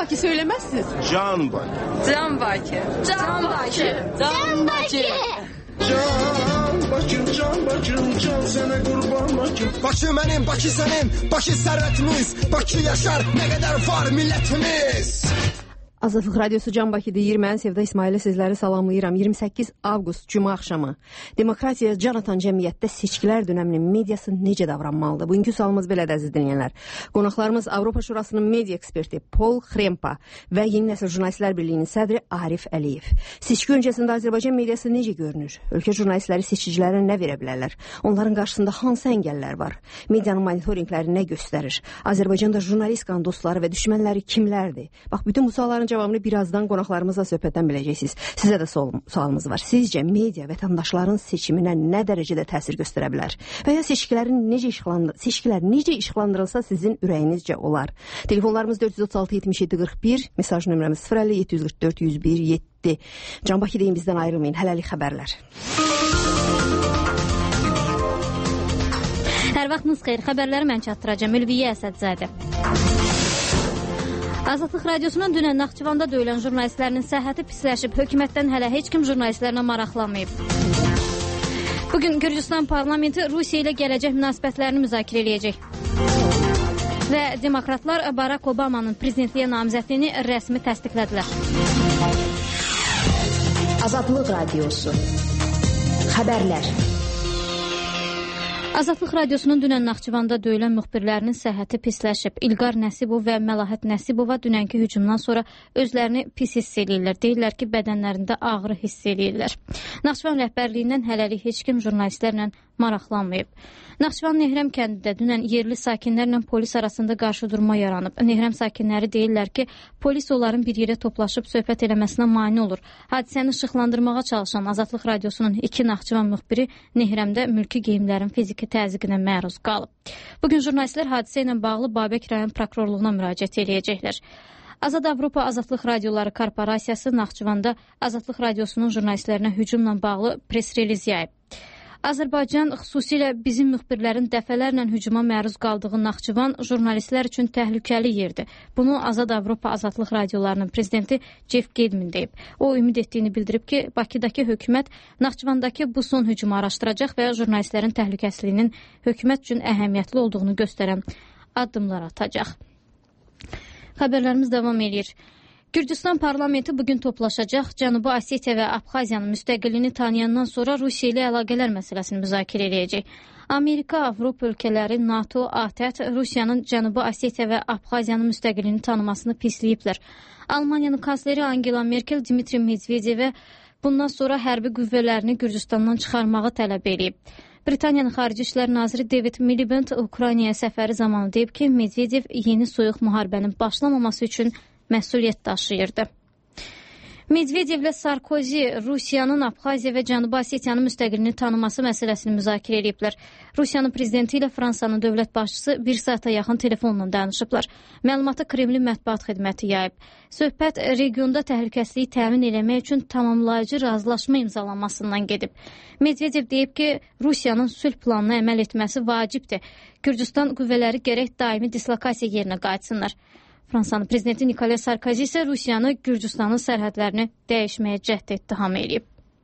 Baki söylemezsiniz. Can Baki. Can Baki. Can Baki. Can Baki. Can Bakım, can Bakım, can sana kurban Bakım. Bakı mənim, Bakı sənin, Bakı sərvətimiz, Bakı yaşar, nə qədər var millətimiz. Azadlıq Radiosu Can Bakı'da 20 Sevda İsmail'e sizləri salamlayıram. 28 avqust Cuma axşamı. Demokratiya can atan cəmiyyətdə seçkilər dönəminin mediası necə davranmalıdır? Bugünkü sualımız belədir, əziz dinləyənlər. Qonaqlarımız Avropa Şurasının media eksperti Paul Krempa və Yeni Nəsil Jurnalistlər Birliyinin sədri Arif Əliyev. Seçki öncəsində Azərbaycan mediası necə görünür? Ölkə jurnalistləri seçicilərə nə verə bilərlər? Onların qarşısında hansı əngəllər var? Medianın monitorinqləri nə göstərir? Azərbaycanda jurnalist qan dostları və düşmənləri kimlərdir? Bax, bütün bu sualların cavabını birazdan qonaqlarımızla söhbətdən biləcəksiniz. Sizə də sualımız var. Sizcə media vətəndaşların seçiminə nə dərəcədə təsir göstərə bilər? Və ya seçkilər necə işıqlandırılsa sizin ürəyinizcə olar? Telefonlarımız 436-77-41, mesaj nömrəmiz 050-744-101-7. Can Bakı deyin, bizdən ayrılmayın. Hələlik xəbərlər. Hər vaxtınız xeyir. Xəbərləri mən çatdıracağım. Ülviyə Əsədzadə. Azadlıq Radiosunun dünən Naxçıvanda döyülən jurnalistlərinin səhhəti pisləşib. Hökumətdən hələ heç kim jurnalistlərlə maraqlanmayıb. Bugün Gürcüstan parlamenti Rusiya ilə gələcək münasibətlərini müzakirə eləyəcək. Və demokratlar Barack Obamanın prezidentliyə namizədliyini rəsmi təsdiqlədilər. Azadlıq Radiosu. Xəbərlər. Azadlıq Radiosunun dünən Naxçıvanda döyülən müxbirlərinin səhhəti pisləşib. İlqar Nəsibov və Məlahət Nəsibova dünənki hücumdan sonra özlərini pis hiss eləyirlər. Deyirlər ki, bədənlərində ağrı hiss eləyirlər. Naxçıvan rəhbərliyindən hələlik heç kim jurnalistlərlə maraqlanmayıb. Naxçıvan Nehrəm kəndində dünən yerli sakinlərlə polis arasında qarşıdurma yaranıb. Nehrəm sakinləri deyirlər ki, polis onların bir yerə toplaşıb söhbət eləməsinə mane olur. Hadisəni işıqlandırmağa çalışan Azadlıq Radiosunun 2 Naxçıvan müxbiri Nehrəmdə mülki geyimlərin fiziki təzyiqinə məruz qalıb. Bugün jurnalistlər hadisə ilə bağlı Babək rayon prokurorluğuna müraciət eləyəcəklər. Azad Avropa Azadlıq Radioları Korporasiyası Naxçıvanda Azadlıq Radiosunun jurnalistlərinə hücumla bağlı press-reliz yayıb. Azərbaycan, xüsusilə bizim müxbirlərin dəfələrlə hücuma məruz qaldığı Naxçıvan jurnalistlər üçün təhlükəli yerdir. Bunu Azad Avropa Azadlıq Radiolarının prezidenti Jeff Gedmin deyib. O ümid etdiyini bildirib ki, Bakıdakı hökumət Naxçıvandakı bu son hücumu araşdıracaq və jurnalistlərin təhlükəsizliyinin hökumət üçün əhəmiyyətli olduğunu göstərən addımlar atacaq. Xəbərlərimiz davam edir. Gürcüstan parlamenti bugün toplaşacaq. Cənubi Osetiya və Abxaziyanın müstəqilliyini tanıyandan sonra Rusiya ilə əlaqələr məsələsini müzakirə edəcək. Amerika, Avropa ölkələri, NATO, ATƏT Rusiyanın Cənubi Osetiya və Abxaziyanın müstəqilliyini tanımasını pisləyiblər. Almaniyanın kansleri Angela Merkel Dmitri Medvedevə bundan sonra hərbi qüvvələrini Gürcüstandan çıxarmağı tələb edib. Britaniyanın Xarici İşlər Naziri David Miliband Ukraynaya səfəri zamanı deyib ki, Medvedev yeni soyuq müharibənin başlamaması üçün məsuliyyət daşıyırdı. Medvedevlə Sarkozy Rusiyanın Abxaziya və Cənubi Osetiyanın müstəqilliyini tanıması məsələsini müzakirə ediblər. Rusiyanın prezidenti ilə Fransanın dövlət başçısı 1 saata yaxın telefonla danışıblar. Məlumatı Kremlin mətbuat xidməti yayıb. Söhbət regionda təhlükəsizliyi təmin etmək üçün tamamlayıcı razılaşma imzalanmasından gedib. Medvedev deyib ki, Rusiyanın sülh planına əməl etməsi vacibdir. Gürcüstan qüvvələri gərək daimi dislokasiya yerinə qayıtsınlar. Fransanın prezidenti Nikolay Sarkozy isə Rusiyanı Gürcüstanın sərhədlərini dəyişməyə cəhd ittiham edib.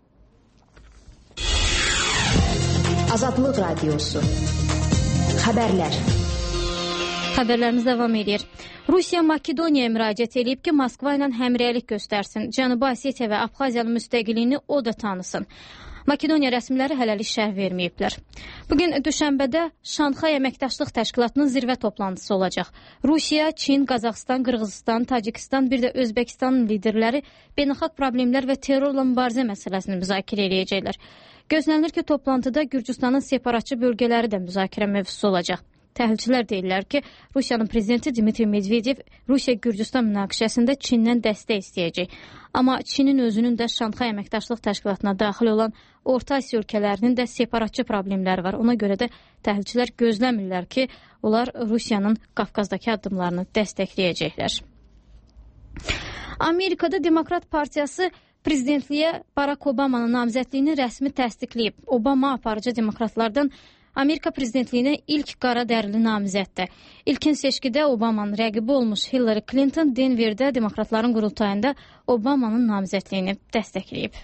Azadlıq Radiosu. Xəbərlər. Xəbərlərimiz davam edir. Rusiya Makedoniyaya müraciət edib ki, Moskva ilə həmrəylik göstərsin. Cənubi Osetiya və Abxaziyanın müstəqilliyini o da tanısın. Makedoniya rəsmiləri hələlik şərh verməyiblər. Bugün Düşənbədə Şanxay Əməkdaşlıq Təşkilatının zirvə toplantısı olacaq. Rusiya, Çin, Qazaxıstan, Qırğızistan, Tacikistan, bir də Özbəkistanın liderləri beynəlxalq problemlər və terrorla mübarizə məsələsini müzakirə edəcəklər. Gözlənilir ki, toplantıda Gürcüstanın separatçı bölgələri də müzakirə mövzusu olacaq. Təhlilçilər deyirlər ki, Rusiyanın prezidenti Dmitri Medvedev Rusiya-Gürcüstan münaqişəsində Çindən dəstək istəyəcək. Amma Çinin özünün də Şanxay Əməkdaşlıq Təşkilatına daxil olan Orta Asiya ölkələrinin də separatçı problemləri var. Ona görə də təhlilçilər gözləmirlər ki, onlar Rusiyanın Qafqazdakı addımlarını dəstəkləyəcəklər. Amerikada Demokrat Partiyası prezidentliyə Barack Obamanın namizədliyini rəsmi təsdiqləyib. Obama aparıcı demokratlardan Amerika prezidentliyinə ilk qara dərili namizəddir. İlkin seçkidə Obamanın rəqibi olmuş Hillary Clinton Denverdə demokratların qurultayında Obamanın namizədliyini dəstəkləyib.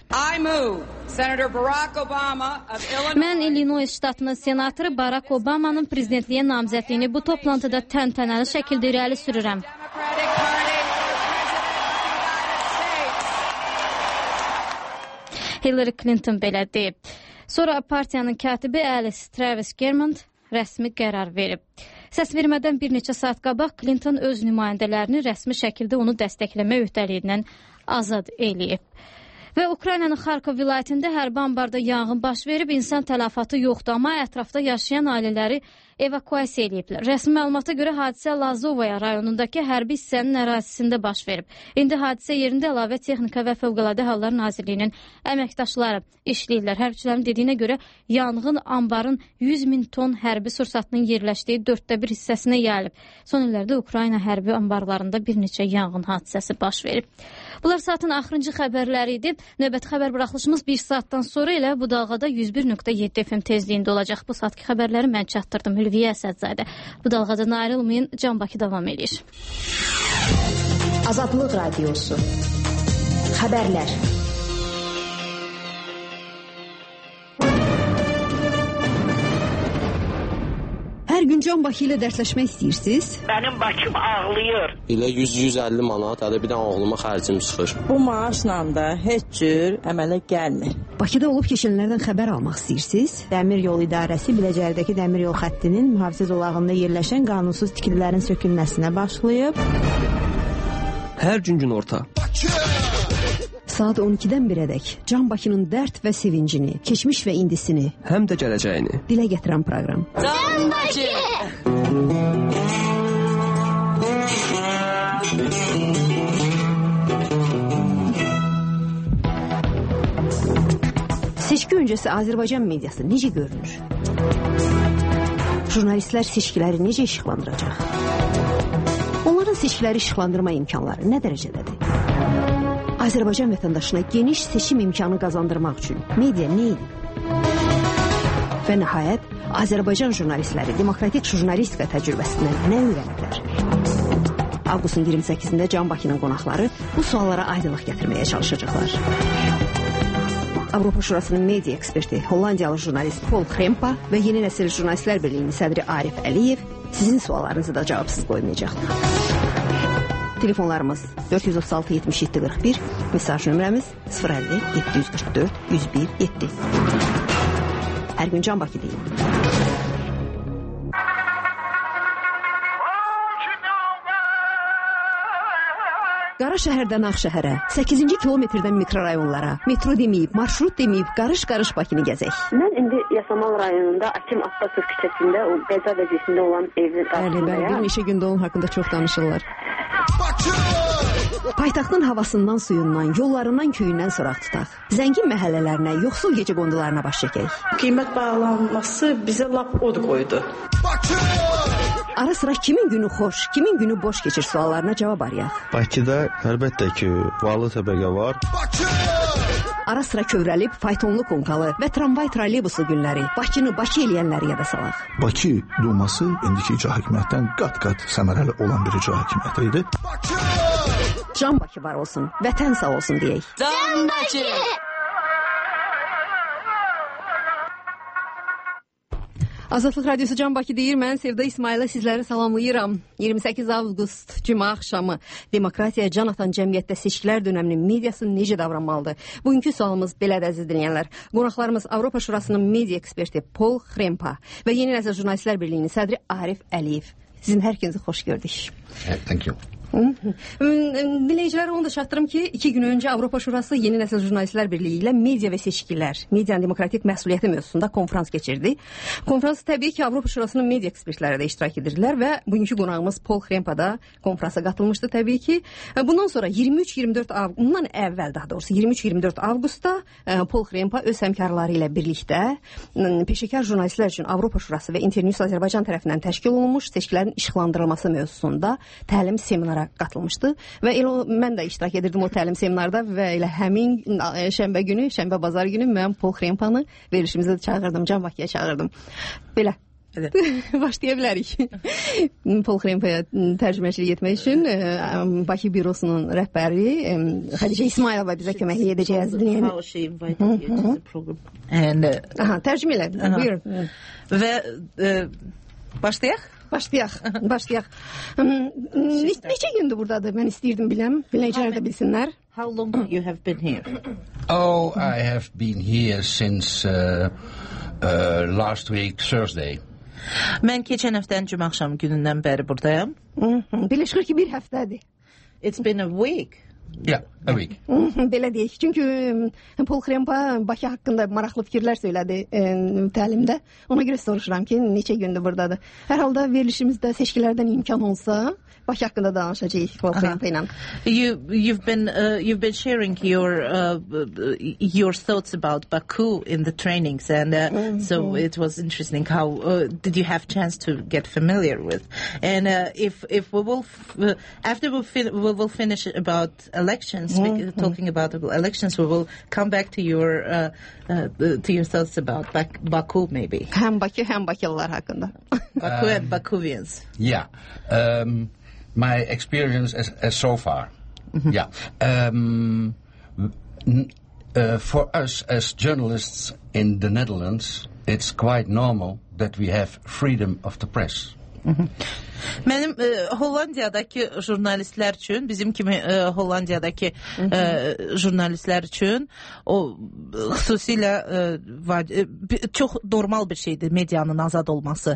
Mən Illinois ştatının senatoru Barack Obamanın prezidentliyə namizədliyini bu toplantıda təntənəli şəkildə irəli sürürəm. Hillary Clinton belə deyib. Sonra partiyanın katibi Alice Travis Germond rəsmi qərar verib. Səsvermədən bir neçə saat qabaq Clinton öz nümayəndələrini rəsmi şəkildə onu dəstəkləmə öhdəliyindən azad eləyib. Və Ukraynanın Xarkov vilayətində hərbi ambarda yanğın baş verib, insan tələfatı yoxdur, amma ətrafda yaşayan ailələri evakuasiya ediblər. Rəsmi məlumata görə hadisə Lazovaya rayonundakı hərbi hissənin ərazisində baş verib. İndi hadisə yerində əlavə texnika və Fövqəladə Hallar Nazirliyinin əməkdaşları işləyirlər. Hərbçilərin dediyinə görə yanğın ambarın 100 min ton hərbi sursatının yerləşdiyi 1/4 hissəsinə yayılıb. Son illərdə Ukrayna hərbi ambarlarında bir neçə yanğın hadisəsi baş verib. Bunlar saatın axırıncı xəbərləri idi. Növbəti xəbər buraxılışımız 1 saatdan sonra elə bu dalğada 101.7 FM tezliyində olacaq. Bu saatki xəbərləri mən çatdırdım. Hülviyə Əsədzadə. Bu dalğadan ayrılmayın. Can Bakı davam edir. Azadlıq Radiosu. Xəbərlər. Hər gün Can Bakı ilə dərsləşmək istəyirsiniz? Mənim Bakım ağlayır. İlə 100-150 manat, hələ bir dənə oğluma xərcim çıxır. Bu maaşla da heç cür əmələ gəlmir. Bakıda olub keçənlərdən xəbər almaq istəyirsiniz? Dəmir yol idarəsi Biləcərdəki dəmir yol xəttinin mühafizə zolağında yerləşən qanunsuz tikililərin sökülməsinə başlayıb. Hər gün günorta. Saat 12-dən 1-ədək Can Bakının dərd və sevincini, keçmiş və indisini, həm də gələcəyini dilə gətirən proqram. Can Bakı! Seçki öncəsi Azərbaycan mediası necə görünür? Jurnalistlər seçkiləri necə işıqlandıracaq? Onların seçkiləri işıqlandırma imkanları nə dərəcədədir? Azərbaycan vətəndaşına geniş seçim imkanı qazandırmaq üçün media nə edir? Və nəhayət, Azərbaycan jurnalistləri demokratik jurnalistika təcrübəsindən nə öyrəniblər? Avqustun 28-də Can Bakının qonaqları bu suallara aydınlıq gətirməyə çalışacaqlar. Avropa Şurasının media eksperti, Hollandiyalı jurnalist Paul Krempa və Yeni Nəsil Jurnalistlər Birliyinin sədri Arif Əliyev sizin suallarınızı da cavabsız qoymayacaqlar. Telefonlarımız 436 77 41, mesaj nömrəmiz 050 744 101 7. Hər gün Can Bakı deyin. Qara şəhərdən Ağşəhərə, 8-ci kilometrdən mikrorayonlara, metro deməyib, marşrut deməyib, qarış-qarış Bakını gəzək. Mən indi Yasamal rayonunda Akim Abbasov küçəsində, o qəza vəziyyətində olan evin qarşısındayam. Bir neçə gündə onun haqqında çox danışırlar. Paytaxtın havasından, suyundan, yollarından, köyündən soraq tutaq. Zəngin məhəllələrinə, yoxsul gecə qondularına baş çəkək. Qiymət bağlanması bizə lap od qoydu. Ara sıra kimin günü xoş, kimin günü boş keçir suallarına cavab arayaq. Bakıda əlbəttə ki, varlı təbəqə var. Ara sıra kövrəlib, faytonlu konkalı və tramvay trolleybuslu günləri, Bakını Bakı eləyənləri yada salaq. Bakı Duması indiki icra hakimiyyətdən qat-qat səmərəli olan bir icra hakimiyyəti idi. Can Bakı var olsun, vətən sağ olsun deyək. Can Bakı! Azadlıq Radiosu Can Bakı deyir, mən Sevda İsmailə sizləri salamlayıram. 28 avqust cümə axşamı Demokratiya Can atan cəmiyyətdə seçkilər dönəminin mediası necə davranmalıdır? Bugünkü sualımız belədir, əziz dinləyənlər. Qonaqlarımız Avropa Şurasının media eksperti Paul Krempa və Yeni Nəsil Jurnalistlər Birliyinin sədri Arif Əliyev. Sizin hər ikinizi xoş gördük. Thank you. Dinləyicilərə onu da çatdırım ki, 2 gün öncə Avropa Şurası Yeni Nəsil Jurnalistlər Birliyi ilə media və seçkilər, medianın demokratik məsuliyyəti mövzusunda konferans keçirdi. Konferansı təbii ki, Avropa Şurasının media ekspertləri də iştirak edirlər və bugünkü qonağımız Paul Krempa da konferansa qatılmışdı təbii ki. Bundan sonra 23-24 avqust, bundan əvvəl daha doğrusu 23-24 avqustda Paul Krempa öz həmkarları ilə birlikdə peşəkar jurnalistlər üçün Avropa Şurası və Internews Azərbaycan tərəfindən təşkil olunmuş seçkilərin işıqlandırılması mövzusunda təlim seminara seminara qatılmışdı və elə mən də iştirak edirdim o təlim seminarda və elə həmin şənbə günü, şənbə-bazar günü mən Paul Krempanı verilişimizə çağırdım, Can Bakıya çağırdım. Belə. Başlaya bilərik. Paul Krempaya tərcüməçilik etmək üçün Bakı bürosunun rəhbəri Xədicə İsmailova bizə köməklik edəcəyik. Tərcümə elə. Buyurun. Və başlayaq? Başlayaq. Neçə gündür buradadır? Mən istəyirdim biləm. Biləcəklər də bilsinlər. How long you have been here? Oh, I have been here since last week, Thursday. Mən keçən həftənin cümə axşamı günündən bəri buradayam. Belə çıxır ki, bir həftədir. It's been a week. Yeah, a week. Belə deyək. Çünki Paul Krempa Bakı haqqında maraqlı fikirlər söylədi təlimdə. Ona görə soruşuram ki, neçə gündür buradadır. Hər halda verilişimizdə seçkilərdən imkan olsa, Bakı haqqında danışacağıq Paul Krempa ilə. You've been sharing your thoughts about Baku in the trainings, and so it was interesting. How did you have chance to get familiar with? And if we will after we will finish about elections, talking about elections, we will come back to your thoughts about Baku maybe. Hem Bakı hem Bakılılar hakkında. Baku and Bakuvians. Yeah. My experience as so far. Yeah. For us as journalists in the Netherlands, it's quite normal that we have freedom of the press. Mənim Hollandiyadakı jurnalistlər üçün, bizim kimi Hollandiyadakı jurnalistlər üçün o xüsusilə çox normal bir şeydir medianın azad olması.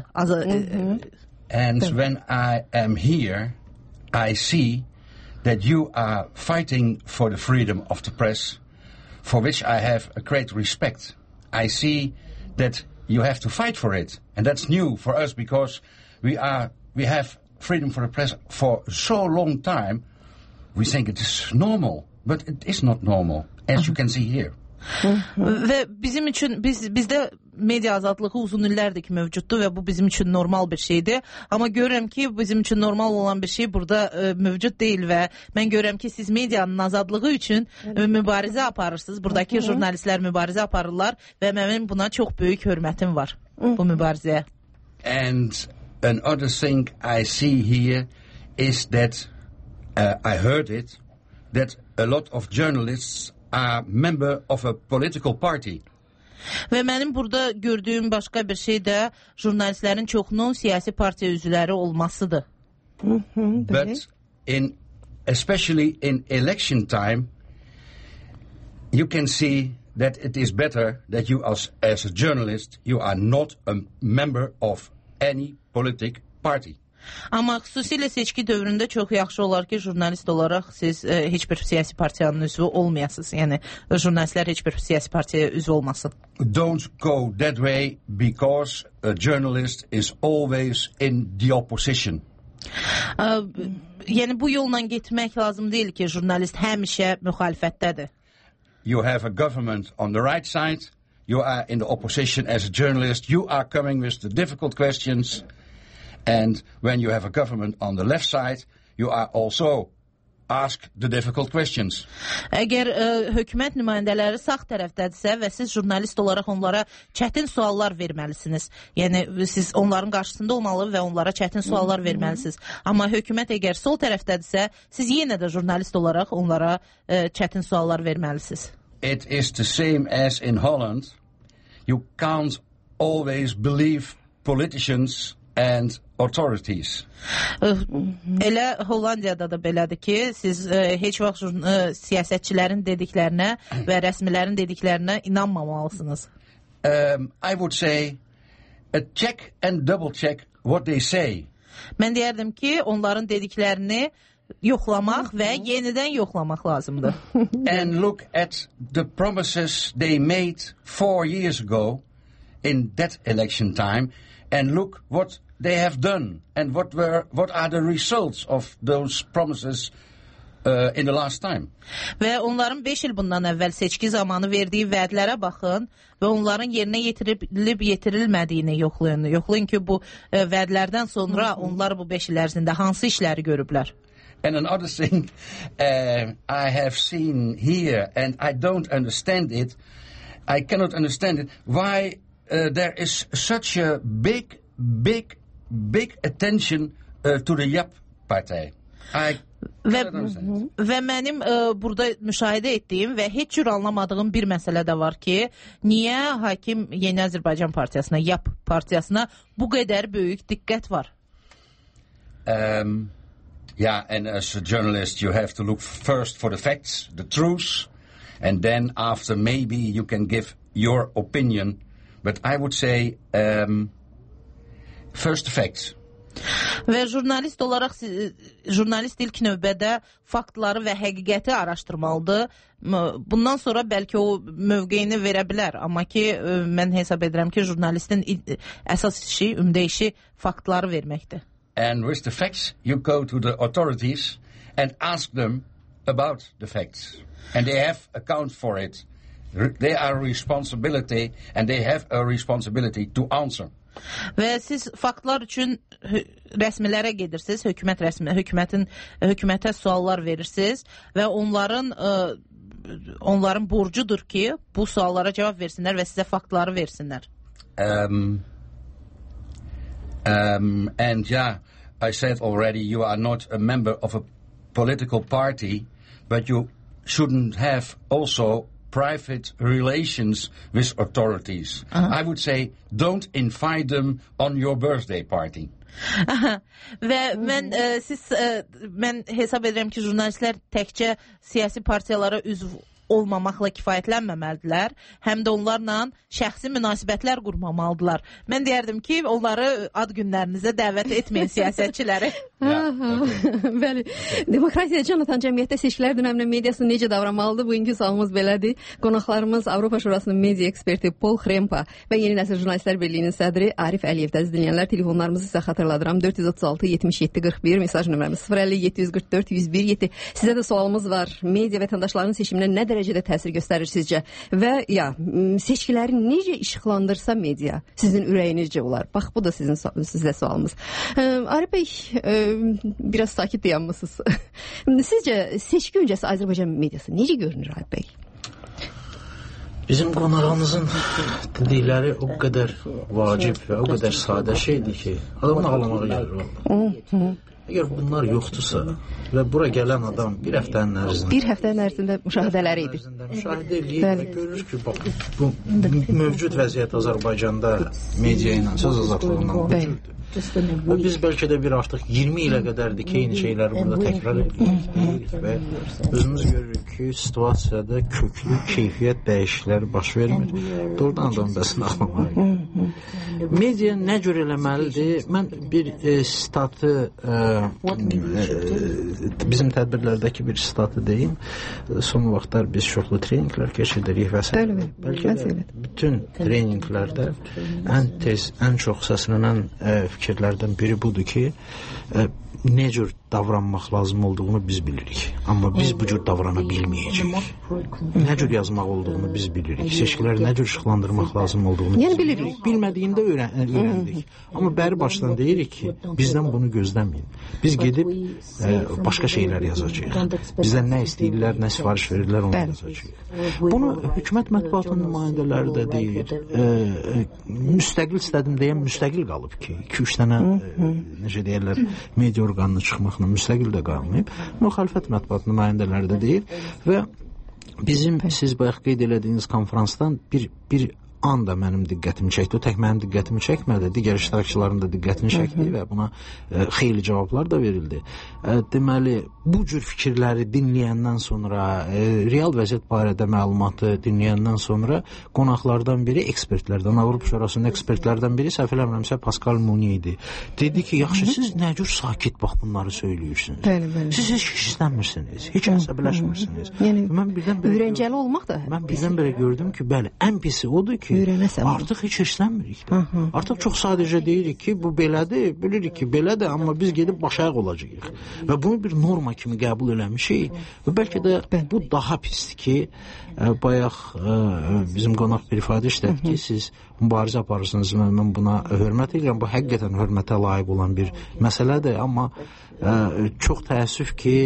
And when I am here, I see that you are fighting for the freedom of the press, for which I have a great respect. I see that you have to fight for it, and that's new for us because we have freedom for the press for so long time. We think it is normal, but it is not normal, as you can see here. Və bizim üçün bizdə media azadlığı uzun illərdir ki mövcuddur və bu bizim üçün normal bir şeydir. Amma görürəm ki bizim üçün normal olan bir şey burada mövcud deyil və mən görürəm ki siz medianın azadlığı üçün mübarizə aparırsınız. Buradakı jurnalistlər mübarizə aparırlar və mənim buna çox böyük hörmətim var bu mübarizəyə. And another thing I see here is that I heard it that a lot of journalists are member of a political party. Və mənim burada gördüyüm başqa bir şey də jurnalistlərin çoxunun siyasi partiya üzvləri olmasıdır. But especially in election time, you can see that it is better that you as a journalist, you are not a member of any political party. Amma xüsusilə seçki dövründə çox yaxşı olar ki, jurnalist olaraq siz heç bir siyasi partiyanın üzvü olmayasınız. Yəni, jurnalistlər heç bir siyasi partiyaya üzv olmasın. Don't go that way because a journalist is always in the opposition. Yəni, bu yolla getmək lazım deyil ki, jurnalist həmişə müxalifətdədir. You have a government on the right side, you are in the opposition as a journalist, you are coming with the difficult questions. And when you have a government on the left side, you are also asked the difficult questions. Əgər hökumət nümayəndələri sağ tərəfdədirsə və siz jurnalist olaraq onlara çətin suallar verməlisiniz. Yəni siz onların qarşısında olmalı və onlara çətin suallar verməlisiniz. Amma hökumət əgər sol tərəfdədirsə, siz yenə də jurnalist olaraq onlara çətin suallar verməlisiniz. It is the same as in Holland. You can't always believe politicians and authorities. Elə Hollandiyada da belədir ki, siz heç vaxt siyasətçilərin dediklərinə və rəsmilərin dediklərinə inanmamalısınız. I would say check and double check what they say. Mən deyərdim ki, onların dediklərini yoxlamaq və yenidən yoxlamaq lazımdır. And look at the promises they made 4 years ago in that election time and look what they have done and what are the results of those promises in the last time. Və onların 5 il bundan əvvəl seçki zamanı verdiyi vədlərə baxın və onların yerinə yetirilmədiyini yoxlayın. Yoxlayın ki, bu vədlərdən sonra onlar bu 5 il ərzində hansı işləri görüblər. And another thing I have seen here, and I don't understand it, I cannot understand it, why there is such a big attention to the YAP partij. Və mənim burada müşahidə etdiyim və heç cür anlamadığım bir məsələ də var ki, niyə hakim Yeni Azərbaycan Partiyasına, YAP partiyasına bu qədər böyük diqqət var? Yeah, and as a journalist you have to look first for the facts, the truth, and then after maybe you can give your opinion. But I would say first the facts. Və jurnalist olaraq jurnalist ilk növbədə faktları və həqiqəti araşdırmalıdır. Bundan sonra bəlkə o mövqeyini verə bilər, amma ki mən hesab edirəm ki jurnalistin əsas işi, ümdə işi faktları verməkdir. And with the facts you go to the authorities and ask them about the facts. And they have account for it. They are responsibility and they have a responsibility to answer. Və siz faktlar üçün rəsmilərə gedirsiniz, hökumətə suallar verirsiniz və onların borcudur ki, bu suallara cavab versinlər və sizə faktları versinlər. And yeah, I said already, you are not a member of a political party, but you shouldn't have also private relations with authorities. I would say don't invite them on your birthday party. Və mən hesab edirəm ki, jurnalistlər təkcə siyasi partiyalara üzv olmamaqla kifayətlənməməlidirlər, həm də onlarla şəxsi münasibətlər qurmamalıdırlar. Mən deyərdim ki, onları ad günlərinizə dəvət etməyin siyasətçiləri. Bəli. Demokratiya Canatan Cəmiyyətdə seçkilər dönəmində mediası necə davranmalıdır? Bugünkü sualımız belədir. Qonaqlarımız Avropa Şurasının media eksperti Paul Xrempa və Yeni Nəsil Jurnalistlər Birliyinin sədri Arif Əliyevdə dinləyənlər, telefonlarımızı sizə xatırladıram. 436-77-41, mesaj nömrəmiz 050-744-101-7. Sizə də sualımız var. Media vətəndaşlarının seçiminə nə dərəcədə təsir göstərir sizcə? Və seçkiləri necə işıqlandırsa media, sizin ürəyinizcə olar? Bax, bu da sizə sualımız. Arif bəy, biraz sakit dayanmışsınız. Sizcə seçki öncəsi Azərbaycan mediası necə görünür Arif bəy? Bizim qonağımızın dedikləri o qədər vacib və o qədər sadə şeydir ki, adamın ağlamağa gəlir. Əgər bunlar yoxdursa və bura gələn adam bir həftənin ərzində müşahidələri edir. Müşahidə edir və görür ki, bu mövcud vəziyyət Azərbaycanda media ilə söz azadlığından mövcuddur. Və biz bəlkə də artıq 20 ilə qədərdir ki, eyni şeyləri burada təkrar edirik və özümüz görürük ki, situasiyada köklü keyfiyyət dəyişiklikləri baş vermir. Doğrudan adam bəsin axlamalı. Media nə cür eləməlidir? Mən bir statı bizim tədbirlərdəki bir statı deyim. Son vaxtlar biz çoxlu treninqlər keçiririk və s. Bəlkə də bütün treninqlərdə ən çox səslənən fikirlərdən biri budur ki, nə cür davranmaq lazım olduğunu biz bilirik. Amma biz bu cür davrana bilməyəcəyik. Nə cür yazmaq olduğunu biz bilirik. Seçkiləri nə cür işıqlandırmaq lazım olduğunu biz bilirik. Bilmədiyində öyrəndik. Amma bəri başdan deyirik ki, bizdən bunu gözləməyin. Biz gedib başqa şeylər yazacağıq. Bizdən nə istəyirlər, nə sifariş verirlər, onu yazacağıq. Bunu hökumət mətbuatının nümayəndələri də deyir. Müstəqil istədim deyən müstəqil qalıb ki, 2-3 dənə necə deyirlər, media orqanını çıxmaqla müstəqil də qalmayıb. Müxalifət mətbuat nümayəndələri də deyir və bizim siz bayaq qeyd elədiyiniz konferansdan bir anda mənim diqqətimi çəkdi. O tək mənim diqqətimi çəkmədi, digər iştirakçıların da diqqətini çəkdi və buna xeyli cavablar da verildi. Deməli, bu cür fikirləri dinləyəndən sonra, real vəziyyət barədə məlumatı dinləyəndən sonra qonaqlardan biri, ekspertlərdən, Avropa Şurasının ekspertlərdən biri, səhv eləmirəmsə Pascal Mounier idi. Dedi ki, yaxşı, siz nə cür sakit bax bunları söyləyirsiniz? Siz heç istəmirsiniz, heç əsəbləşmirsiniz. Yəni, ürəncəli olmaq da. Mən birdən-birə gördüm ki, bəli, ən pisi odur ki, ki, artıq heç hirslənmirik də. Artıq çox sadəcə deyirik ki, bu belədir, bilirik ki, belədir, amma biz gedib başayaq olacağıq. Və bunu bir norma kimi qəbul eləmişik və bəlkə də bu daha pisdir ki, bayaq bizim qonaq bir ifadə işlədi ki, siz mübarizə aparırsınız və mən buna hörmət edirəm. Bu həqiqətən hörmətə layiq olan bir məsələdir, amma çox təəssüf ki,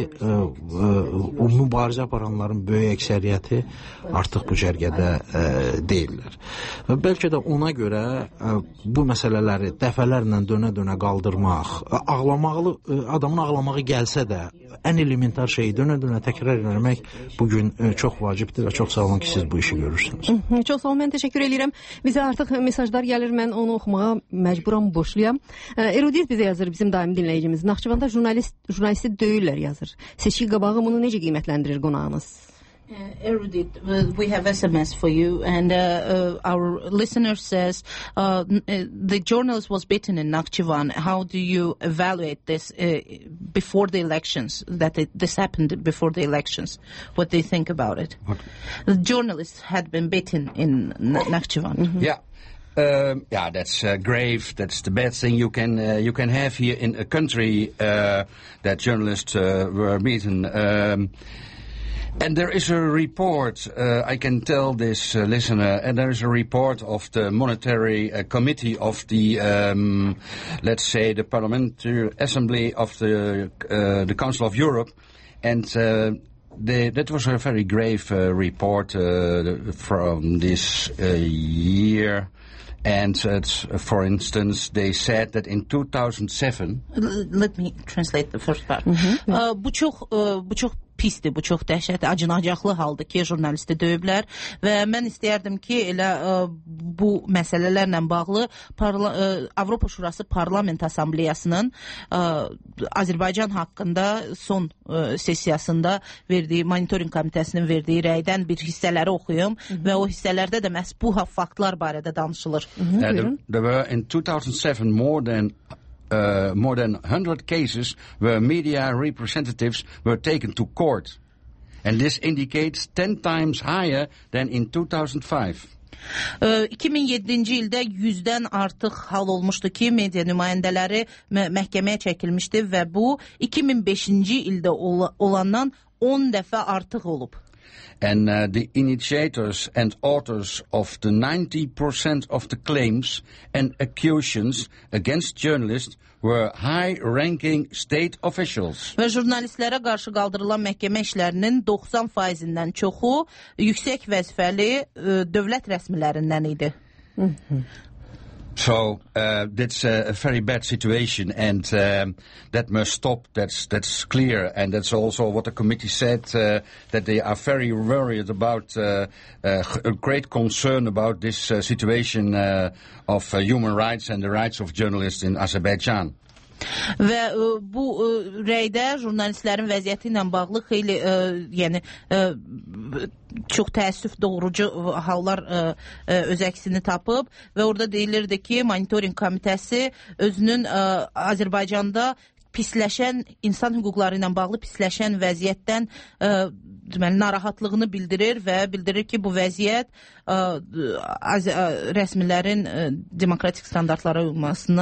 o mübarizə aparanların böyük əksəriyyəti artıq bu cərgədə deyirlər. Və bəlkə də ona görə bu məsələləri dəfələrlə dönə-dönə qaldırmaq, adamın ağlamağı gəlsə də ən elementar şeyi dönə-dönə təkrar etmək bugün çox vacibdir və çox sağ olun ki, siz bu işi görürsünüz. Çox sağ olun, mən təşəkkür edirəm. Bizə artıq mesajlar gəlir, mən onu oxumağa məcburam, boşluyam. Erudit bizə yazır, bizim daimi dinləyicimiz. Naxçıvanda jurnalisti döyürlər yazır. Seçki qabağı bunu necə qiymətləndirir qonağınız? Erudit, we have SMS for you, and our listener says the journalist was beaten in Nakhchivan. How do you evaluate this before the elections, that this happened before the elections? What do you think about it? The journalist had been beaten in Nakhchivan. Yeah. Yeah, that's grave. That's the bad thing you can have here in a country that journalists were beaten. And there is a report, I can tell this listener, and there is a report of the Monetary Committee of the, let's say, the Parliamentary Assembly of the Council of Europe, and that was a very grave report from this year. And for instance, they said that in 2007... Let me translate the first part. Bu çox pisdir, bu çox dəhşətli, acınacaqlı haldır ki, jurnalisti döyüblər və mən istəyərdim ki, elə bu məsələlərlə bağlı Avropa Şurası Parlament Assambleyasının Azərbaycan haqqında son sessiyasında verdiyi, monitoring komitəsinin verdiyi rəydən bir hissələri oxuyum və o hissələrdə də məhz bu faktlar barədə danışılır. There were in 2007 more than 100 cases where media representatives were taken to court. And this indicates 10 times higher than in 2005. 2007-ci ildə 100-dən artıq hal olmuşdu ki, media nümayəndələri məhkəməyə çəkilmişdi və bu 2005-ci ildə olandan 10 dəfə artıq olub. And the initiators and authors of the 90% of the claims and accusations against journalists were high-ranking state officials. Və jurnalistlərə qarşı qaldırılan məhkəmə işlərinin 90%-dən çoxu yüksək vəzifəli dövlət rəsmilərindən idi. So that's a very bad situation, and that must stop. That's clear, and that's also what the committee said, that they are very worried about a great concern about this situation of human rights and the rights of journalists in Azerbaijan. Və bu rəydə jurnalistlərin vəziyyəti ilə bağlı xeyli, yəni çox təəssüf doğurucu hallar öz əksini tapıb və orada deyilirdi ki, monitoring komitəsi özünün Azərbaycanda pisləşən, insan hüquqları ilə bağlı pisləşən vəziyyətdən narahatlığını bildirir və bildirir ki, bu vəziyyət rəsmilərin demokratik standartlara uymasına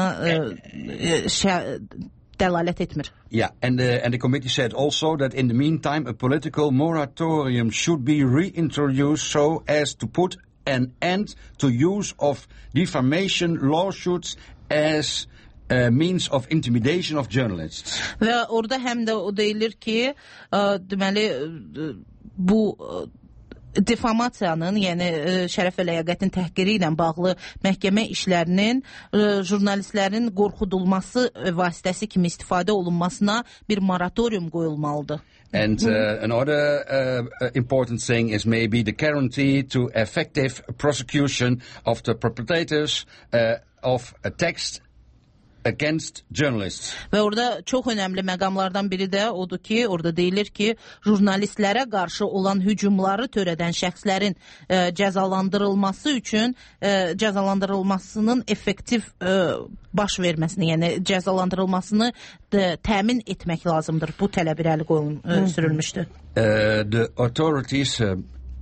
dəlalət etmir. Yeah, and the committee said also that in the meantime a political moratorium should be reintroduced so as to put an end to use of defamation lawsuits as means of intimidation of journalists. Və orada həm də o deyilir ki, deməli bu defamasiyanın, yəni şərəf və ləyaqətin təhqiri ilə bağlı məhkəmə işlərinin jurnalistlərin qorxudulması vasitəsi kimi istifadə olunmasına bir moratorium qoyulmalıdır. And another important thing is maybe the guarantee to effective prosecution of the perpetrators of attacks against journalists. Və orada çox önəmli məqamlardan biri də odur ki, orada deyilir ki, jurnalistlərə qarşı olan hücumları törədən şəxslərin cəzalandırılması üçün cəzalandırılmasının effektiv baş verməsini, yəni cəzalandırılmasını təmin etmək lazımdır. Bu tələb irəli sürülmüşdür. The authorities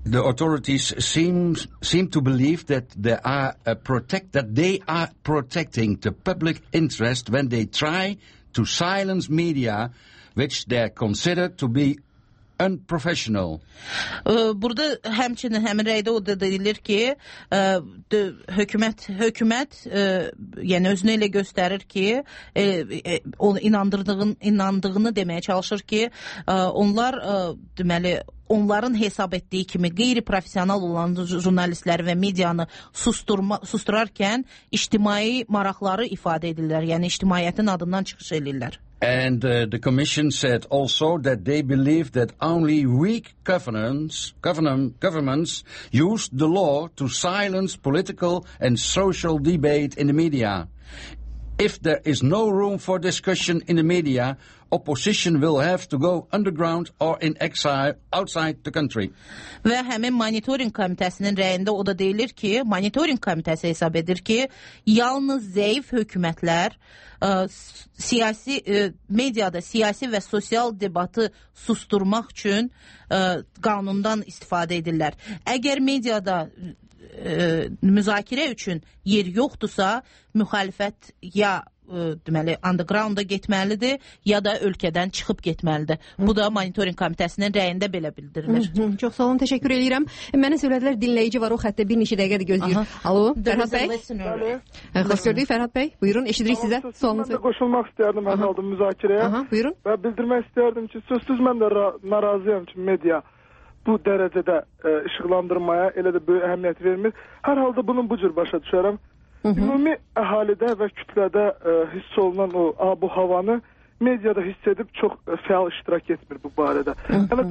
the authorities seem to believe that they are protecting the public interest when they try to silence media which they consider to be unprofessional. Burada həmçinin həmin rəydə o da deyilir ki, hökumət yəni özünü elə göstərir ki, onu inandığını deməyə çalışır ki, onlar deməli onların hesab etdiyi kimi qeyri-professional olan jurnalistləri və medianı susturarkən ictimai maraqları ifadə edirlər, yəni ictimaiyyətin adından çıxış edirlər. And the Commission said also that they believe that only weak governments use the law to silence political and social debate in the media. If there is no room for discussion in the media, opposition will have to go underground or in exile outside the country. Və həmin monitoring komitəsinin rəyində o da deyilir ki, monitoring komitəsi hesab edir ki, yalnız zəif hökumətlər mediada siyasi və sosial debatı susturmaq üçün qanundan istifadə edirlər. Əgər mediada müzakirə üçün yer yoxdursa, müxalifət ya deməli undergrounda getməlidir, ya da ölkədən çıxıb getməlidir. Bu da monitoring komitəsinin rəyində belə bildirilir. Çox sağ olun, təşəkkür edirəm. Mənə söylədilər, dinləyici var o xəttə, bir neçə dəqiqədir gözləyir. Alo, Fərhad bəy. Xoş gördük Fərhad bəy. Buyurun, eşidirik sizə. Mən də qoşulmaq istəyərdim əhaldım müzakirəyə. Buyurun. Və bildirmək istəyərdim ki, sözsüz mən də narazıyam ki, media bu dərəcədə işıqlandırmaya elə də böyük əhəmiyyət vermir. Hər halda bunun bu cür başa düşərəm. Ümumi əhalidə və kütlədə hiss olunan o bu havanı mediada hiss edib çox fəal iştirak etmir bu barədə. Yəni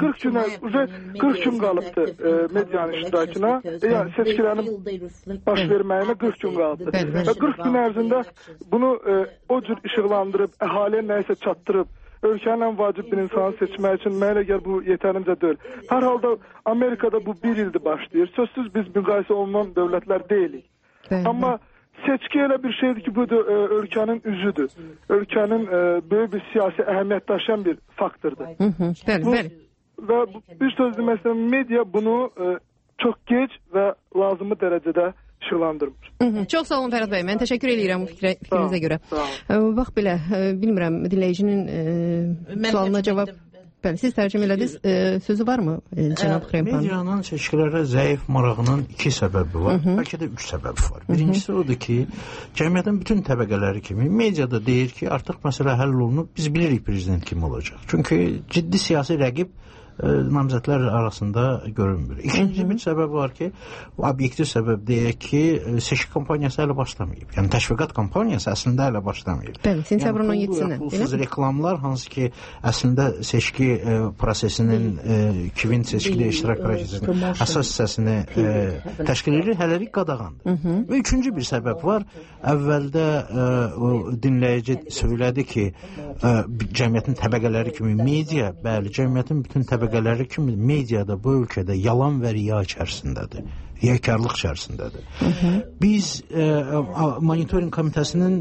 40 gün qalıbdı medianın iştirakına, yəni seçkilərin baş verməyinə 40 gün qalıbdı. Və 40 gün ərzində bunu o cür işıqlandırıb, əhaliyə nəyisə çatdırıb, ölkənin ən vacib bir insanı seçmək üçün mənə gəl bu yetərincə deyil. Hər halda Amerikada bu bir ildir başlayır. Sözsüz biz müqayisə olunan dövlətlər deyilik. Amma seçki elə bir şeydir ki, bu da ölkənin üzüdür. Ölkənin böyük bir siyasi əhəmiyyət daşıyan bir faktordur. Bəli. Və bir söz demək istəyirəm, media bunu çox gec və lazımı dərəcədə işıqlandırmır. Çox sağ olun Fərhad bəy, mən təşəkkür edirəm bu fikrinizə görə. Bax belə, bilmirəm, dinləyicinin sualına cavab... Bəli, siz tərcümə elədiniz. Sözü varmı cənab Xrempan? Medianın seçkilərə zəif marağının 2 səbəbi var. Bəlkə də 3 səbəbi var. Birincisi odur ki, cəmiyyətin bütün təbəqələri kimi mediada deyir ki, artıq məsələ həll olunub, biz bilirik prezident kim olacaq. Çünki ciddi siyasi rəqib namizədlər arasında görünmür. İkinci bir səbəb var ki, obyektiv səbəb deyək ki, seçki kampaniyası hələ başlamayıb. Yəni təşviqat kampaniyası əslində hələ başlamayıb. Bəli, sentyabrın 17-sinə. Pulsuz reklamlar, hansı ki, əslində seçki prosesinin kimin seçkidə iştirak prosesinin əsas hissəsini təşkil edir, hələlik qadağandır. Və üçüncü bir səbəb var. Əvvəldə dinləyici söylədi ki, cəmiyyətin təbəqələri kimi media, bəli, cəmiyyətin bütün təbəqələri kimi mediada bu ölkədə yalan və riya içərisindədir. Riyakarlıq içərisindədir. Biz monitoring komitəsinin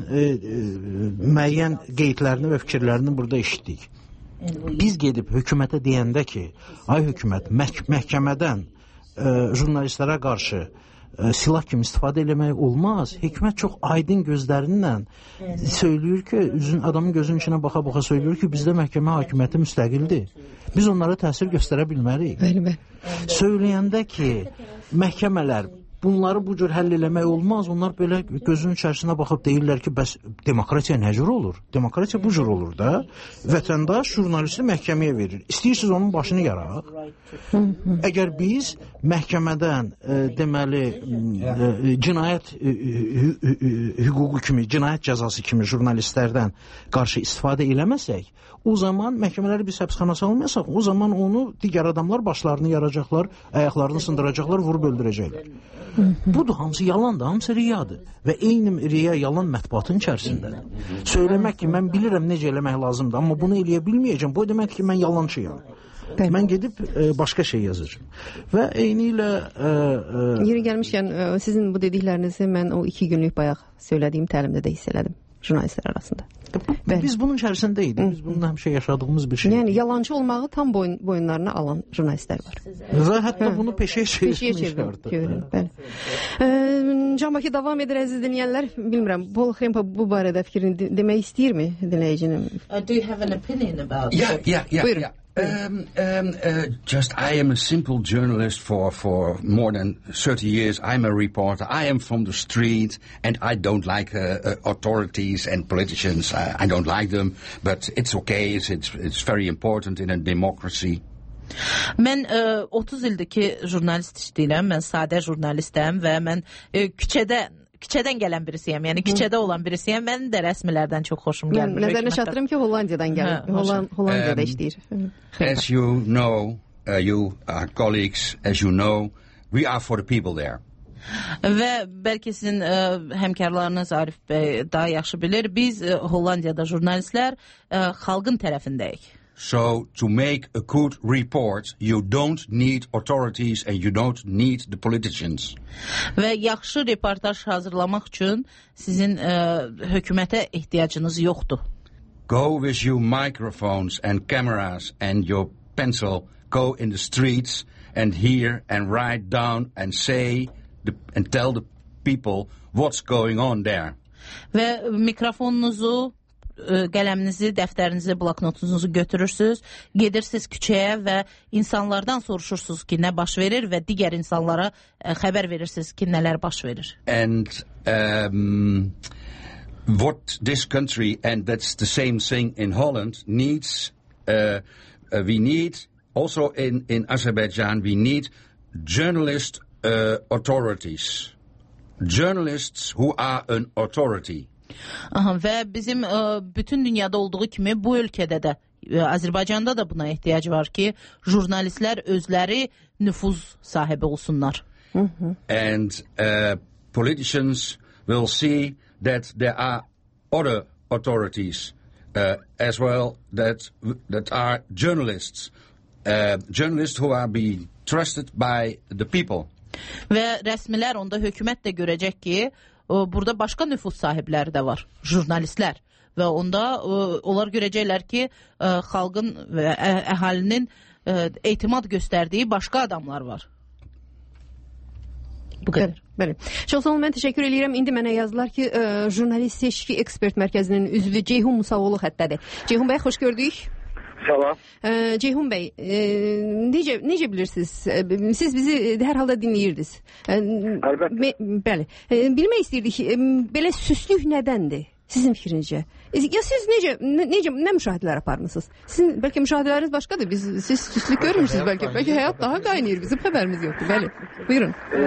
müəyyən qeydlərini və fikirlərini burada eşitdik. Biz gedib hökumətə deyəndə ki, ay hökumət, məhkəmədən jurnalistlərə qarşı silah kimi istifadə eləmək olmaz. Hökumət çox aydın gözlərinlə söylüyor ki, adamın gözünün içinə baxa-baxa söylüyor ki, bizdə məhkəmə hakimiyyəti müstəqildir. Biz onlara təsir göstərə bilmərik. Söyləyəndə ki, məhkəmələr bunları bu cür həll eləmək olmaz. Onlar belə gözünün içərisinə baxıb deyirlər ki, bəs demokratiya nə cür olur? Demokratiya bu cür olur da. Vətəndaş jurnalisti məhkəməyə verir. İstəyirsiniz onun başını yaraq. Əgər biz məhkəmədən deməli cinayət hüququ kimi, cinayət cəzası kimi jurnalistlərdən qarşı istifadə eləməsək, o zaman məhkəmələri biz həbsxana salmayasaq, o zaman onu digər adamlar başlarını yaracaqlar, ayaqlarını sındıracaqlar, vurub öldürəcəklər. Budur, hamısı yalandır, hamısı riyadır. Və eyni riya, yalan mətbuatın içərisindədir. Söyləmək ki, mən bilirəm necə eləmək lazımdır, amma bunu eləyə bilməyəcəm. Bu deməkdir ki, mən yalançıyam. Mən gedib başqa şey yazırım. Və eyni ilə... Yeri gəlmişkən, sizin bu dediklərinizi mən o 2 günlük bayaq söylədiyim təlimdə də hiss elədim jurnalistlər arasında. Biz bunun içərisindəydik. Biz bunun həmişə yaşadığımız bir şey. Yəni yalancı olmağı tam boyunlarına alan jurnalistlər var. Və hətta bunu peşəyə çevirmişlər. Can Bakı davam edir əziz dinləyənlər. Bilmirəm, Paul Hempa bu barədə fikrini demək istəyirmi dinləyicinin? Do you have an opinion about it? Yeah. Just I am a simple journalist for more than 30 years. I'm a reporter. I am from the street, and I don't like authorities and politicians. I don't like them, but it's okay. It's very important in a democracy. Mən 30 ildir ki jurnalist işləyirəm. Mən sadə jurnalistəm və mən küçədən gələn birisiyəm. Yəni küçədə olan birisiyəm. Mən də rəsmilərdən çox xoşum gəlmir. Nəzərinə çatdırım ki, Hollandiyadan gəlir. Hollandiyada işləyir. As you know, you are colleagues, as you know, we are for the people there. Və bəlkə sizin həmkarlarınız Arif bəy daha yaxşı bilir. Biz Hollandiyada jurnalistlər xalqın tərəfindəyik. So to make a good report, you don't need authorities and you don't need the politicians. Və yaxşı reportaj hazırlamaq üçün sizin hökumətə ehtiyacınız yoxdur. Go with your microphones and cameras and your pencil, go in the streets and hear and write down and say and tell the people what's going on there. Və mikrofonunuzu, qələminizi, dəftərinizi, bloknotunuzu götürürsünüz, gedirsiniz küçəyə və insanlardan soruşursunuz ki, nə baş verir və digər insanlara xəbər verirsiniz ki, nələr baş verir. And what this country, and that's the same thing in Holland, needs, we need, also in Azerbaijan, we need journalist authorities. Journalists who are an authority. Və bizim bütün dünyada olduğu kimi bu ölkədə də, Azərbaycanda da buna ehtiyac var ki, jurnalistlər özləri nüfuz sahibi olsunlar. And politicians will see that there are other authorities as well that are journalists. Journalists who are being trusted by the people. Və rəsmilər onda hökumət də görəcək ki, burada başqa nüfuz sahibləri də var, jurnalistlər. Və onda onlar görəcəklər ki, xalqın və əhalinin etimad göstərdiyi başqa adamlar var. Bu qədər. Bəli. Çox sağ olun, mən təşəkkür edirəm. İndi mənə yazdılar ki, jurnalist seçki ekspert mərkəzinin üzvü Ceyhun Musavoğlu xəttədir. Ceyhun bəy, xoş gördük. Salam. Ceyhun bəy, necə bilirsiniz? Siz bizi hər halda dinləyirdiniz. Əlbəttə. Bəli. Bilmək istəyirdik, belə süslük nədəndir? Sizin fikrincə. Ya siz nə müşahidələr aparmısınız? Sizin bəlkə müşahidələriniz başqadır. Siz süslük görmürsünüz bəlkə. Bəlkə həyat daha qaynayır. Bizim xəbərimiz yoxdur. Bəli. Buyurun.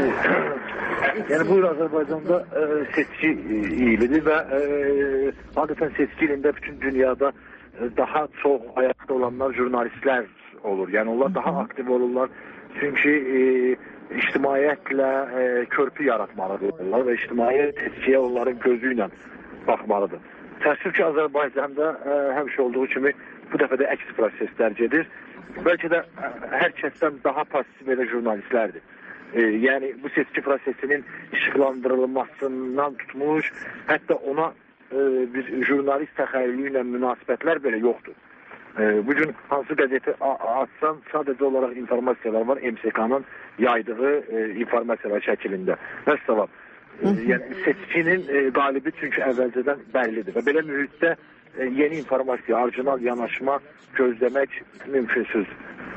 Yəni buyur, Azərbaycanda seçki ilidir və adətən seçki ilində bütün dünyada daha çox ayaqda olanlar jurnalistlər olur. Yəni onlar daha aktiv olurlar. Çünki ictimaiyyətlə körpü yaratmalıdırlar və ictimaiyyət seçkiyə onların gözü ilə baxmalıdır. Təəssüf ki, Azərbaycanda həmişə olduğu kimi bu dəfə də əks proses dərc edir. Bəlkə də hər kəsdən daha pasiv elə jurnalistlərdir. Yəni bu seçki prosesinin işıqlandırılmasından tutmuş, hətta ona bir jurnalist təxəyyülü ilə münasibətlər belə yoxdur. Bugün hansı qəzeti açsan sadəcə olaraq informasiyalar var MSK-nın yaydığı informasiyalar şəklində. Vəssalam. Yəni seçkinin qalibi çünki əvvəlcədən bəllidir və belə mühitdə yeni informasiya, orijinal yanaşma gözləmək mümkünsüz.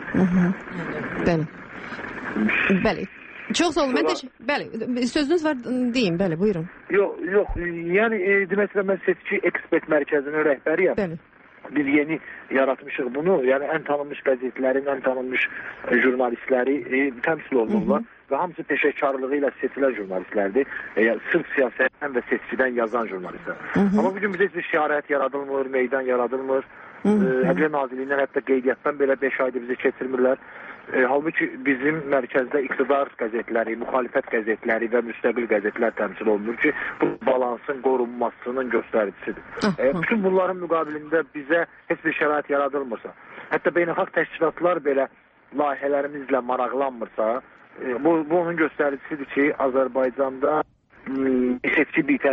Bəli. Bəli. Çox sağ olun. Bəli, sözünüz var deyin, bəli, buyurun. Yox, yəni demək istəyirəm, mən seçki ekspert mərkəzinin rəhbəriyəm. Bəli. Biz yeni yaratmışıq bunu. Yəni ən tanınmış qəzetlərin, ən tanınmış jurnalistləri təmsil olunurlar və hamısı peşəkarlığı ilə seçilən jurnalistlərdir. Sırf siyasətdən və seçkidən yazan jurnalistlər. Amma bugün bizə heç bir şiarət yaradılmır, meydan yaradılmır. Ədliyyə Nazirliyindən hətta qeydiyyatdan belə 5 ayda bizi keçirmirlər. Halbuki bizim mərkəzdə iqtidar qəzetləri, müxalifət qəzetləri və müstəqil qəzetlər təmsil olunur ki, bu balansın qorunmasının göstəricisidir. Bütün bunların müqabilində bizə heç bir şərait yaradılmırsa, hətta beynəlxalq təşkilatlar belə layihələrimizlə maraqlanmırsa, bu onun göstəricisidir ki, Azərbaycanda seçki bir tərəf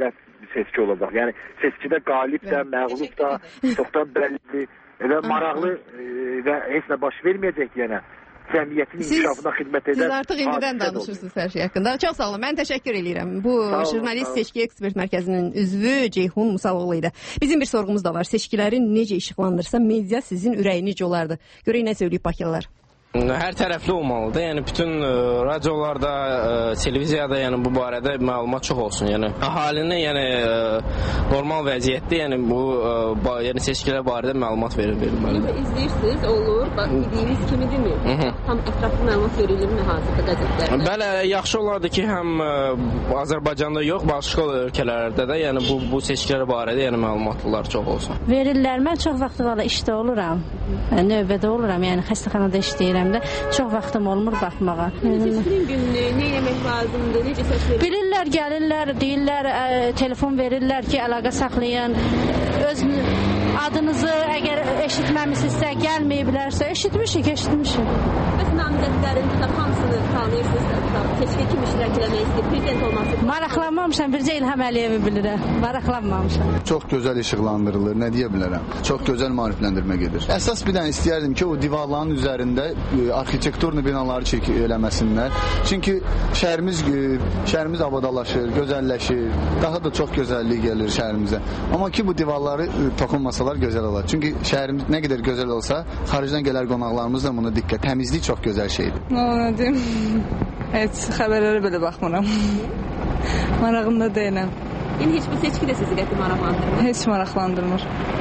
bir seçki olacaq. Yəni seçkidə qalib də, məğlub da çoxdan bəllidir və maraqlı və heç nə baş verməyəcək yenə. Cəmiyyətin inkişafına xidmət edən. Siz artıq indidən danışırsınız hər şey haqqında. Çox sağ olun. Mən təşəkkür edirəm. Bu jurnalist seçki ekspert mərkəzinin üzvü Ceyhun Musaloğlu idi. Bizim bir sorğumuz da var. Seçkiləri necə işıqlandırsa media sizin ürəyiniz necə olardı? Görək nə söyləyib Bakılılar. Hər tərəfli olmalıdır. Yəni bütün radiolarda, televiziyada yəni bu barədə məlumat çox olsun. Yəni əhalinin yəni normal vəziyyətdə yəni bu yəni seçkilər barədə məlumat verilməlidir. İzləyirsiniz, olur. Bax dediyiniz kimidirmi? Tam ətraflı məlumat verilirmi hazırda qəzetlərdə? Bəli, yaxşı olardı ki, həm Azərbaycanda yox, başqa ölkələrdə də yəni bu seçkilər barədə yəni məlumatlar çox olsun. Verirlər. Mən çox vaxt valla işdə oluram. Növbədə oluram. Yəni xəstəxanada işləyirəm. Çox vaxtım olmur baxmağa. Seçkimin gününü nə yemək lazımdır, necə seçilir? Bilirlər, gəlirlər, deyirlər, telefon verirlər ki, əlaqə saxlayın. Öz adınızı əgər eşitməmisinizsə, gəlməyiblərsə, eşitmişik. Bəs namizədlərin hamısını tanıyırsınız, seçki kim iştirak eləmək istəyir, prezident olması? Maraqlanmamışam, bircə İlham Əliyevi bilirəm. Maraqlanmamışam. Çox gözəl işıqlandırılır, nə deyə bilərəm. Çox gözəl maarifləndirmə gedir. Əsas bir dənə istəyərdim ki, o divarların üzərində arxitekturlu binaları çək eləməsinlər. Çünki şəhərimiz abadalaşır, gözəlləşir. Daha da çox gözəllik gəlir şəhərimizə. Amma ki bu divarları toxunmasalar gözəl olar. Çünki şəhərimiz nə qədər gözəl olsa, xaricdən gələn qonaqlarımız da buna diqqət. Təmizlik çox gözəl şeydir. Nə deyim? Heç xəbərlərə belə baxmıram. Marağımda deyiləm. Yəni heç bu seçki də sizi qəti maraqlandırmır? Heç maraqlandırmır.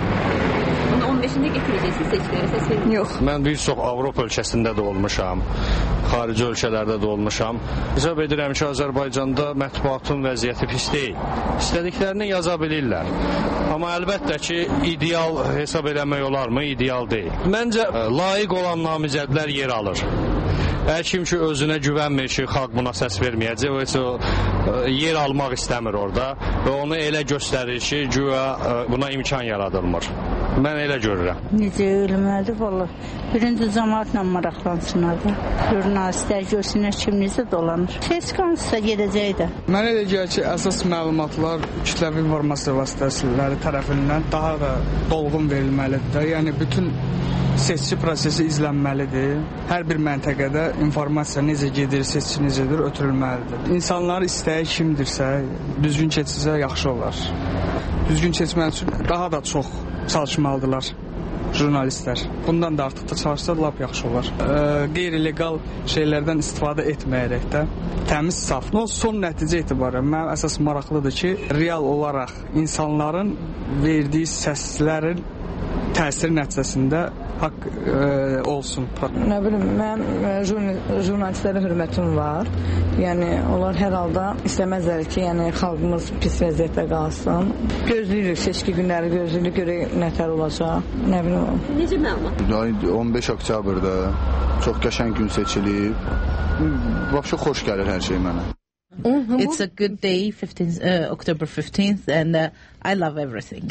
15-ində getirəcəksiniz seçkiləri, səs verin. Yox. Mən bir çox Avropa ölkəsində də olmuşam, xarici ölkələrdə də olmuşam. Hesab edirəm ki, Azərbaycanda mətbuatın vəziyyəti pis deyil. İstədiklərini yaza bilirlər. Amma əlbəttə ki, ideal hesab eləmək olarmı? İdeal deyil. Məncə, layiq olan namizədlər yer alır. Hər kim ki, özünə güvənmir ki, xalq buna səs verməyəcək, o yer almaq istəmir orada və onu elə göstərir ki, güya buna imkan yaradılmır. Mən elə görürəm. Necə ölməlidir, valla. Birinci cəmaatla maraqlansınlar da. Jurnalistlər görsünlər kim necə dolanır. Seçkansısa gedəcək də. Mənə elə gəlir ki, əsas məlumatlar kütləvi informasiya vasitələri tərəfindən daha da dolğun verilməlidir. Yəni, bütün seçki prosesi izlənməlidir. Hər bir məntəqədə informasiya necə gedir, seçki necədir, ötürülməlidir. İnsanların istəyi kimdirsə, düzgün keçsə yaxşı olar. Düzgün keçmək üçün daha da çox çalışmalıdırlar jurnalistlər. Bundan da artıq da çalışsa lap yaxşı olar. Qeyri-legal şeylərdən istifadə etməyərək də təmiz, saf. Son nəticə etibarən mənim əsas maraqlıdır ki, real olaraq insanların verdiyi səslərin təsir nəticəsində haqq olsun. Nə bilim, mənim jurnalistlərə hörmətim var. Yəni, onlar hər halda istəməzlər ki, yəni, xalqımız pis vəziyyətdə qalsın. Gözləyirik, seçki günləri gözləyirik, görək nətər olacaq. Nə bilim. Necə məlumat? 15 oktyabrda çox qəşəng gün seçilib. Vəbşə xoş gəlir hər şey mənə. It's a good day, October 15th, and I love everything.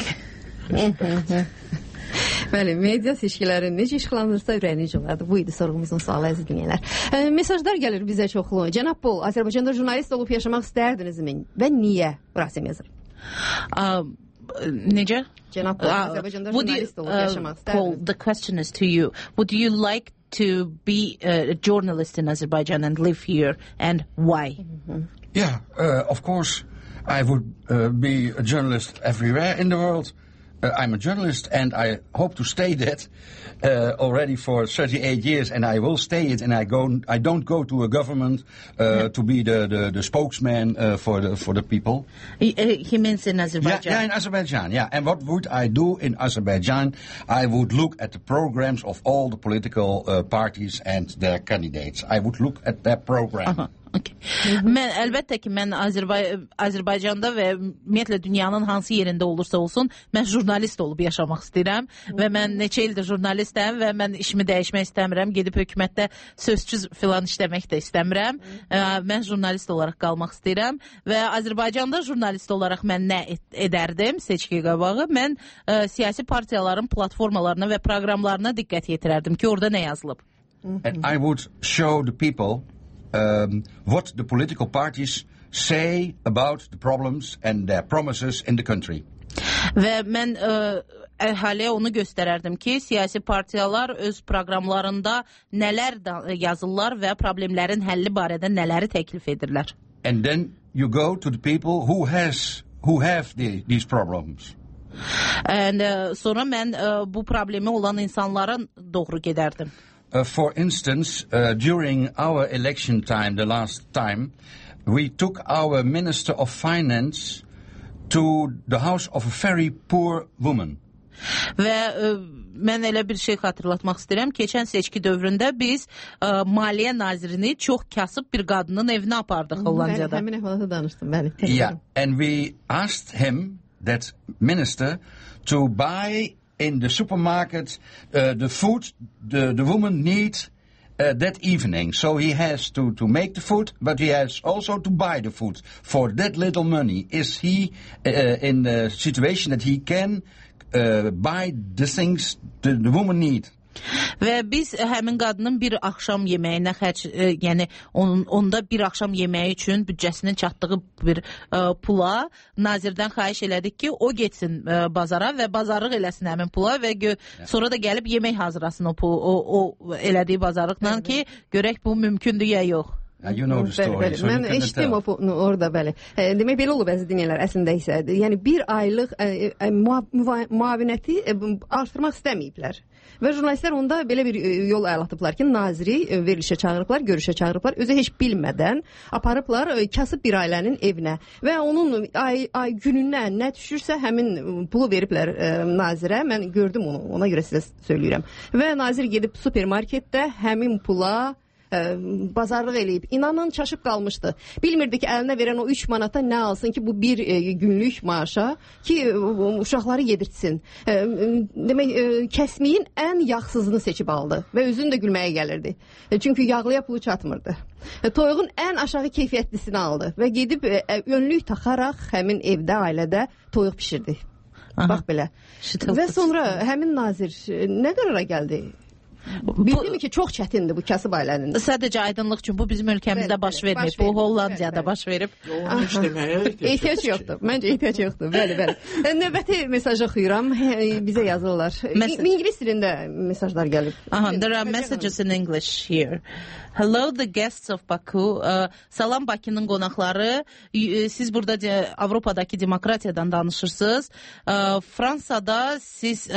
Bəli, media seçkiləri necə işıqlandırsa ürəyiniz olardı. Bu idi sorğumuzun sualı, əziz dinləyənlər. Mesajlar gəlir bizə çoxlu. Cənab Pol, Azərbaycanda jurnalist olub yaşamaq istərdinizmi və niyə? Rasim yazır. Necə? Cənab Pol, Azərbaycanda jurnalist olub yaşamaq istərdiniz. Paul, the question is to you. Would you like to be a journalist in Azerbaijan and live here, and why? Yeah, of course, I would be a journalist everywhere in the world. I'm a journalist and I hope to stay that already for 38 years, and I will stay it, and I don't go to a government to be the spokesman for the people. He means in Azerbaijan. Yeah, in Azerbaijan, yeah. And what would I do in Azerbaijan? I would look at the programs of all the political parties and their candidates. I would look at their program. Okay. Mən əlbəttə ki, mən Azərbaycanda və ümumiyyətlə dünyanın hansı yerində olursa olsun, mən jurnalist olub yaşamaq istəyirəm və mən neçə ildir jurnalistəm və mən işimi dəyişmək istəmirəm, gedib hökumətdə sözsüz filan işləmək də istəmirəm. Mən jurnalist olaraq qalmaq istəyirəm və Azərbaycanda jurnalist olaraq mən nə edərdim seçki qabağı? Mən siyasi partiyaların platformalarına və proqramlarına diqqət yetirərdim ki, orada nə yazılıb. And I would show the people what the political parties say about the problems and their promises in the country. Və mən əhaliyə onu göstərərdim ki, siyasi partiyalar öz proqramlarında nələr yazırlar və problemlərin həlli barədə nələri təklif edirlər. And then you go to the people who have these problems. And sonra mən bu problemi olan insanlara doğru gedərdim. For instance, during our election time, the last time, we took our Minister of Finance to the house of a very poor woman. Və mən elə bir şey xatırlatmaq istəyirəm. Keçən seçki dövründə biz Maliyyə nazirini çox kasıb bir qadının evinə apardıq Hollandiyada. Həmin əhvalatı danışdım, bəli. Yeah, and we asked him, that minister, to buy in the supermarket the food the woman needs that evening. So he has to make the food, but he has also to buy the food for that little money. Is he in the situation that he can buy the things the woman need? Və biz həmin qadının bir axşam yeməyinə yəni onda bir axşam yeməyi üçün büdcəsinin çatdığı bir pula nazirdən xahiş elədik ki, o getsin bazara və bazarlıq eləsin həmin pula və sonra da gəlib yemək hazırlasın o elədiyi bazarlıqla ki, görək bu mümkündür ya yox. You know the story, bəli, so mən eşitdim orada, bəli. Demək, belə olub əziz dinləyənlər, əslində isə. Yəni, bir aylıq müavinəti artırmaq istəməyiblər. Və jurnalistlər onda belə bir yol əlatıblar ki, naziri verilişə çağırıblar, görüşə çağırıblar, özü heç bilmədən aparıblar kasıb bir ailənin evinə və onun günündən nə düşürsə həmin pulu veriblər nazirə. Mən gördüm onu, ona görə sizə söyləyirəm. Və nazir gedib supermarketdə həmin pula bazarlıq eləyib. İnanın, çaşıb qalmışdı. Bilmirdi ki, əlinə verən o 3 manata nə alsın ki, bu bir günlük maaşa ki, uşaqları yedirtsin. Demək, kəsmiyin ən yağsızını seçib aldı və özünü də gülməyə gəlirdi. Çünki yağlıya pulu çatmırdı. Toyuğun ən aşağı keyfiyyətlisini aldı və gedib önlük taxaraq həmin evdə, ailədə toyuq pişirdi. Bax belə. Və sonra həmin nazir nə qərara gəldi? Bildim ki, çox çətindir bu kasıb ailənin. Sadəcə aydınlıq üçün bu bizim ölkəmizdə baş vermir. Bu Hollandiyada baş verib. Ehtiyac yoxdur. Məncə ehtiyac yoxdur. Bəli. Növbəti mesaj oxuyuram. Bizə yazırlar. İngilis dilində mesajlar gəlib. There are messages in English here. Hello, the guests of Baku. Salam Bakının qonaqları. Siz burada Avropadakı demokratiyadan danışırsınız. Fransada siz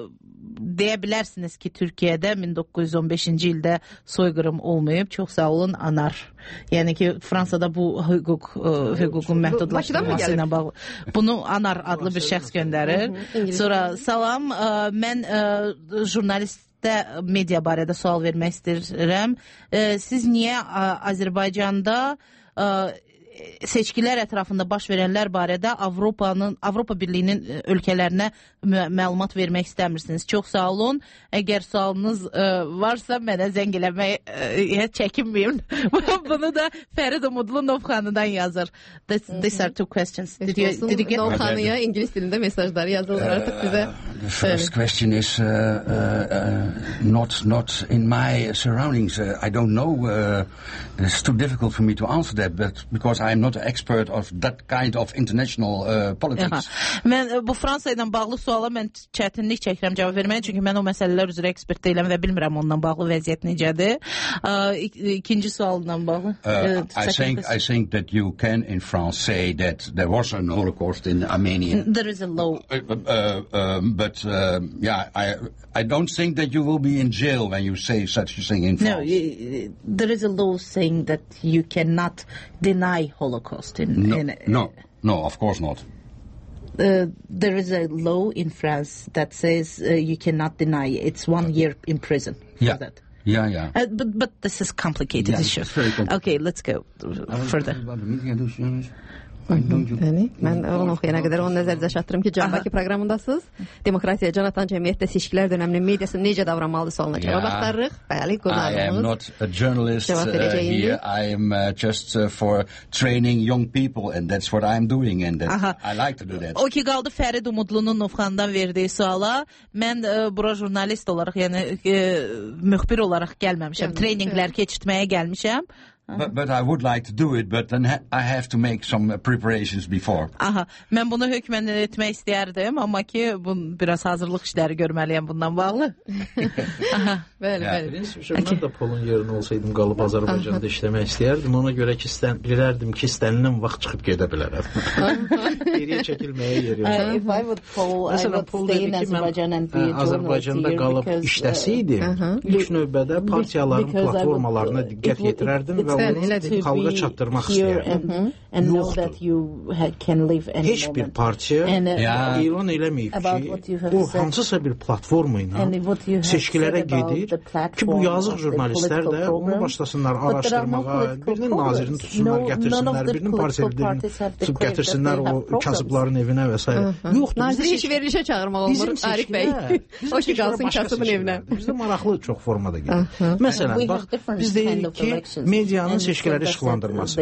deyə bilərsiniz ki, Türkiyədə 1915-ci ildə soyqırım olmayıb. Çox sağ olun, Anar. Yəni ki, Fransada bu hüququn məhdudlaşdırılması ilə bağlı. Bunu Anar adlı bir şəxs göndərir. Sonra salam, mən jurnalistdə media barədə sual vermək istəyirəm. Siz niyə Azərbaycanda seçkilər ətrafında baş verənlər barədə Avropa Birliyinin ölkələrinə məlumat vermək istəmirsiniz? Çox sağ olun. Əgər sualınız varsa mənə zəng eləməyə çəkinməyin. Bunu da Fərid Umudlu Novxanıdan yazır. These are two questions. Did you get Novxanıya İngilis dilində mesajları yazılır artıq bizə. The first question is not in my surroundings. I don't know. It's too difficult for me to answer that, but because I'm not an expert of that kind of international politics. Mən bu Fransa ilə bağlı suala mən çətinlik çəkirəm cavab verməyə, çünki mən o məsələlər üzrə ekspert deyiləm və bilmirəm ondan bağlı vəziyyət necədir. İkinci sualdan bağlı. I think that you can in France say that there was an Holocaust in Armenia. There is a law. But I don't think that you will be in jail when you say such a thing in France. No, there is a law saying that you cannot deny Holocaust. No, of course not. There is a law in France that says you cannot deny. It's 1 year in prison for that. Yeah. But this is complicated issue. It's very complicated. Okay, let's go further. Mən onu oxuyana qədər onu nəzərinizə çatdırım ki, Cambaki proqramındasınız. Demokratiya, Canatan Cəmiyyətdə seçkilər dövrünün mediası necə davranmalıdır sualına cavab axtarırıq. Bəli, qonağımız. I am not a journalist here. I am just for training young people and that's what I am doing and I like to do that. O ki qaldı Fərid Umudlunun Novxandan verdiyi suala. Mən bura jurnalist olaraq, yəni müxbir olaraq gəlməmişəm. Treyninglər keçirtməyə gəlmişəm. But I would like to do it, but then I have to make some preparations before. Aha, mən bunu hökmən etmək istəyərdim, amma ki, biraz hazırlıq işləri görməliyəm bundan bağlı. Aha, bəli. Mən də Polun yerində olsaydım, qalıb Azərbaycanda işləmək istəyərdim. Ona görə ki, bilirdim ki, istənilən vaxt çıxıb gedə bilərəm. Geriyə çəkilməyə yer yox. If I would Pol, I would stay in Azerbaijan and be a journalist Azərbaycanda qalıb işləsəydim, ilk növbədə partiyaların platformalarına diqqət yetirərdim və onu xalqa çatdırmaq istəyərdim. Yoxdur. Heç bir partiya elan eləməyib ki, o hansısa bir platforma ilə seçkilərə gedir ki, bu yazıq jurnalistlər də onu başlasınlar araşdırmağa, birinin nazirini tutsunlar, gətirsinlər, birinin partiya liderini gətirsinlər o kasıbların evinə və s. Yoxdur. Naziri iş verilişə çağırmaq olmur, Arif bəy. O ki, qalsın kasıbın evinə. Bizdə maraqlı çox formada gedir. Məsələn, bax, biz deyirik ki, medianın seçkiləri işıqlandırması.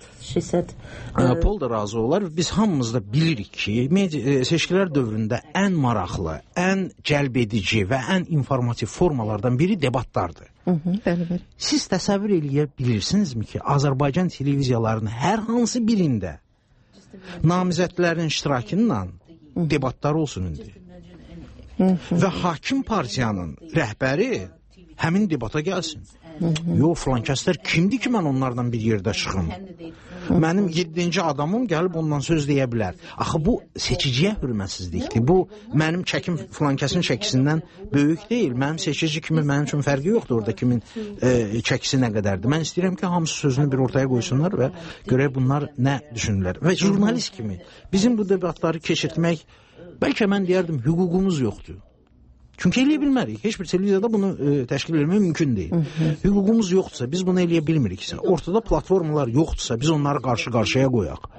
Pol da razı olar. Biz hamımız da bilirik ki, seçkilər dövründə ən maraqlı, ən cəlb edici və ən informativ formalardan biri debatlardır. Siz təsəvvür eləyə bilirsinizmi ki, Azərbaycan televiziyalarının hər hansı birində namizədlərin iştirakıyla debatlar olsun indi. Və hakim partiyanın rəhbəri həmin debata gəlsin. Yox, filankəslər kimdir ki, mən onlardan bir yerdə çıxım? Mənim 7-ci adamım gəlib ondan söz deyə bilər. Axı, bu seçiciyə hürmətsizlikdir. Bu, mənim çəkim filankəsin çəkisindən böyük deyil. Mənim seçici kimi mənim üçün fərqi yoxdur orada kimin çəkisi nə qədərdir. Mən istəyirəm ki, hamısı sözünü bir ortaya qoysunlar və görək bunlar nə düşünürlər. Və jurnalist kimi bizim bu debatları keçirtmək, bəlkə mən deyərdim, hüququmuz yoxdur. Çünki eləyə bilmərik. Heç bir televiziyada bunu təşkil etmək mümkün deyil. Hüququmuz yoxdursa, biz bunu eləyə bilmirik. Ortada platformalar yoxdursa, biz onları qarşı-qarşıya qoyaq.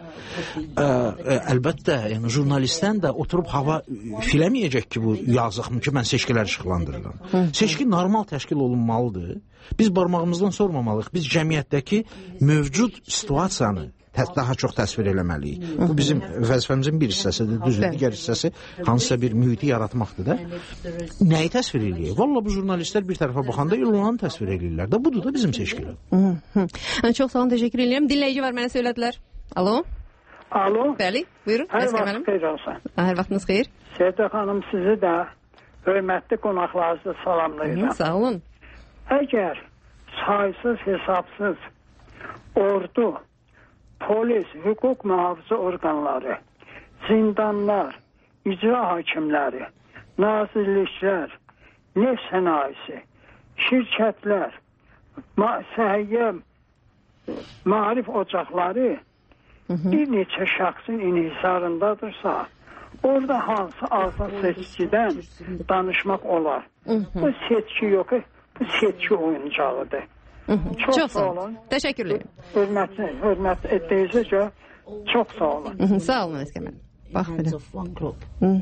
Əlbəttə, yəni jurnalistdən də oturub hava filəməyəcək ki, bu yazıqmı ki, mən seçkilər işıqlandırıram. Seçki normal təşkil olunmalıdır. Biz barmağımızdan sormamalıyıq. Biz cəmiyyətdəki mövcud situasiyanı daha çox təsvir eləməliyik. Bu bizim vəzifəmizin bir hissəsidir, düzdür. Digər hissəsi hansısa bir mühiti yaratmaqdır da. Nəyi təsvir eləyək? Valla bu jurnalistlər bir tərəfə baxanda ilanı təsvir eləyirlər də. Budur da bizim seçkilər. Çox sağ olun, təşəkkür edirəm. Dinləyici var, mənə söylədilər. Alo? Alo? Bəli, buyurun. Hər vaxt xeyir olsun. Hər vaxtınız xeyir. Sevda xanım, sizi də hörmətli qonaqlarınızı salamlayıram. Sağ olun. Əgər saysız, hesabsız ordu, polis, hüquq mühafizə orqanları, zindanlar, icra hakimləri, nazirliklər, neft sənayesi, şirkətlər, səhiyyə, maarif ocaqları bir neçə şəxsin inhisarındadırsa, orada hansı azad seçkidən danışmaq olar. Bu seçki yox, bu seçki oyuncağıdır. Çox sağ olun. Təşəkkürlər. Hörmət etdiyinizə görə çox sağ olun. Sağ olun Əskəmən. Bax belə.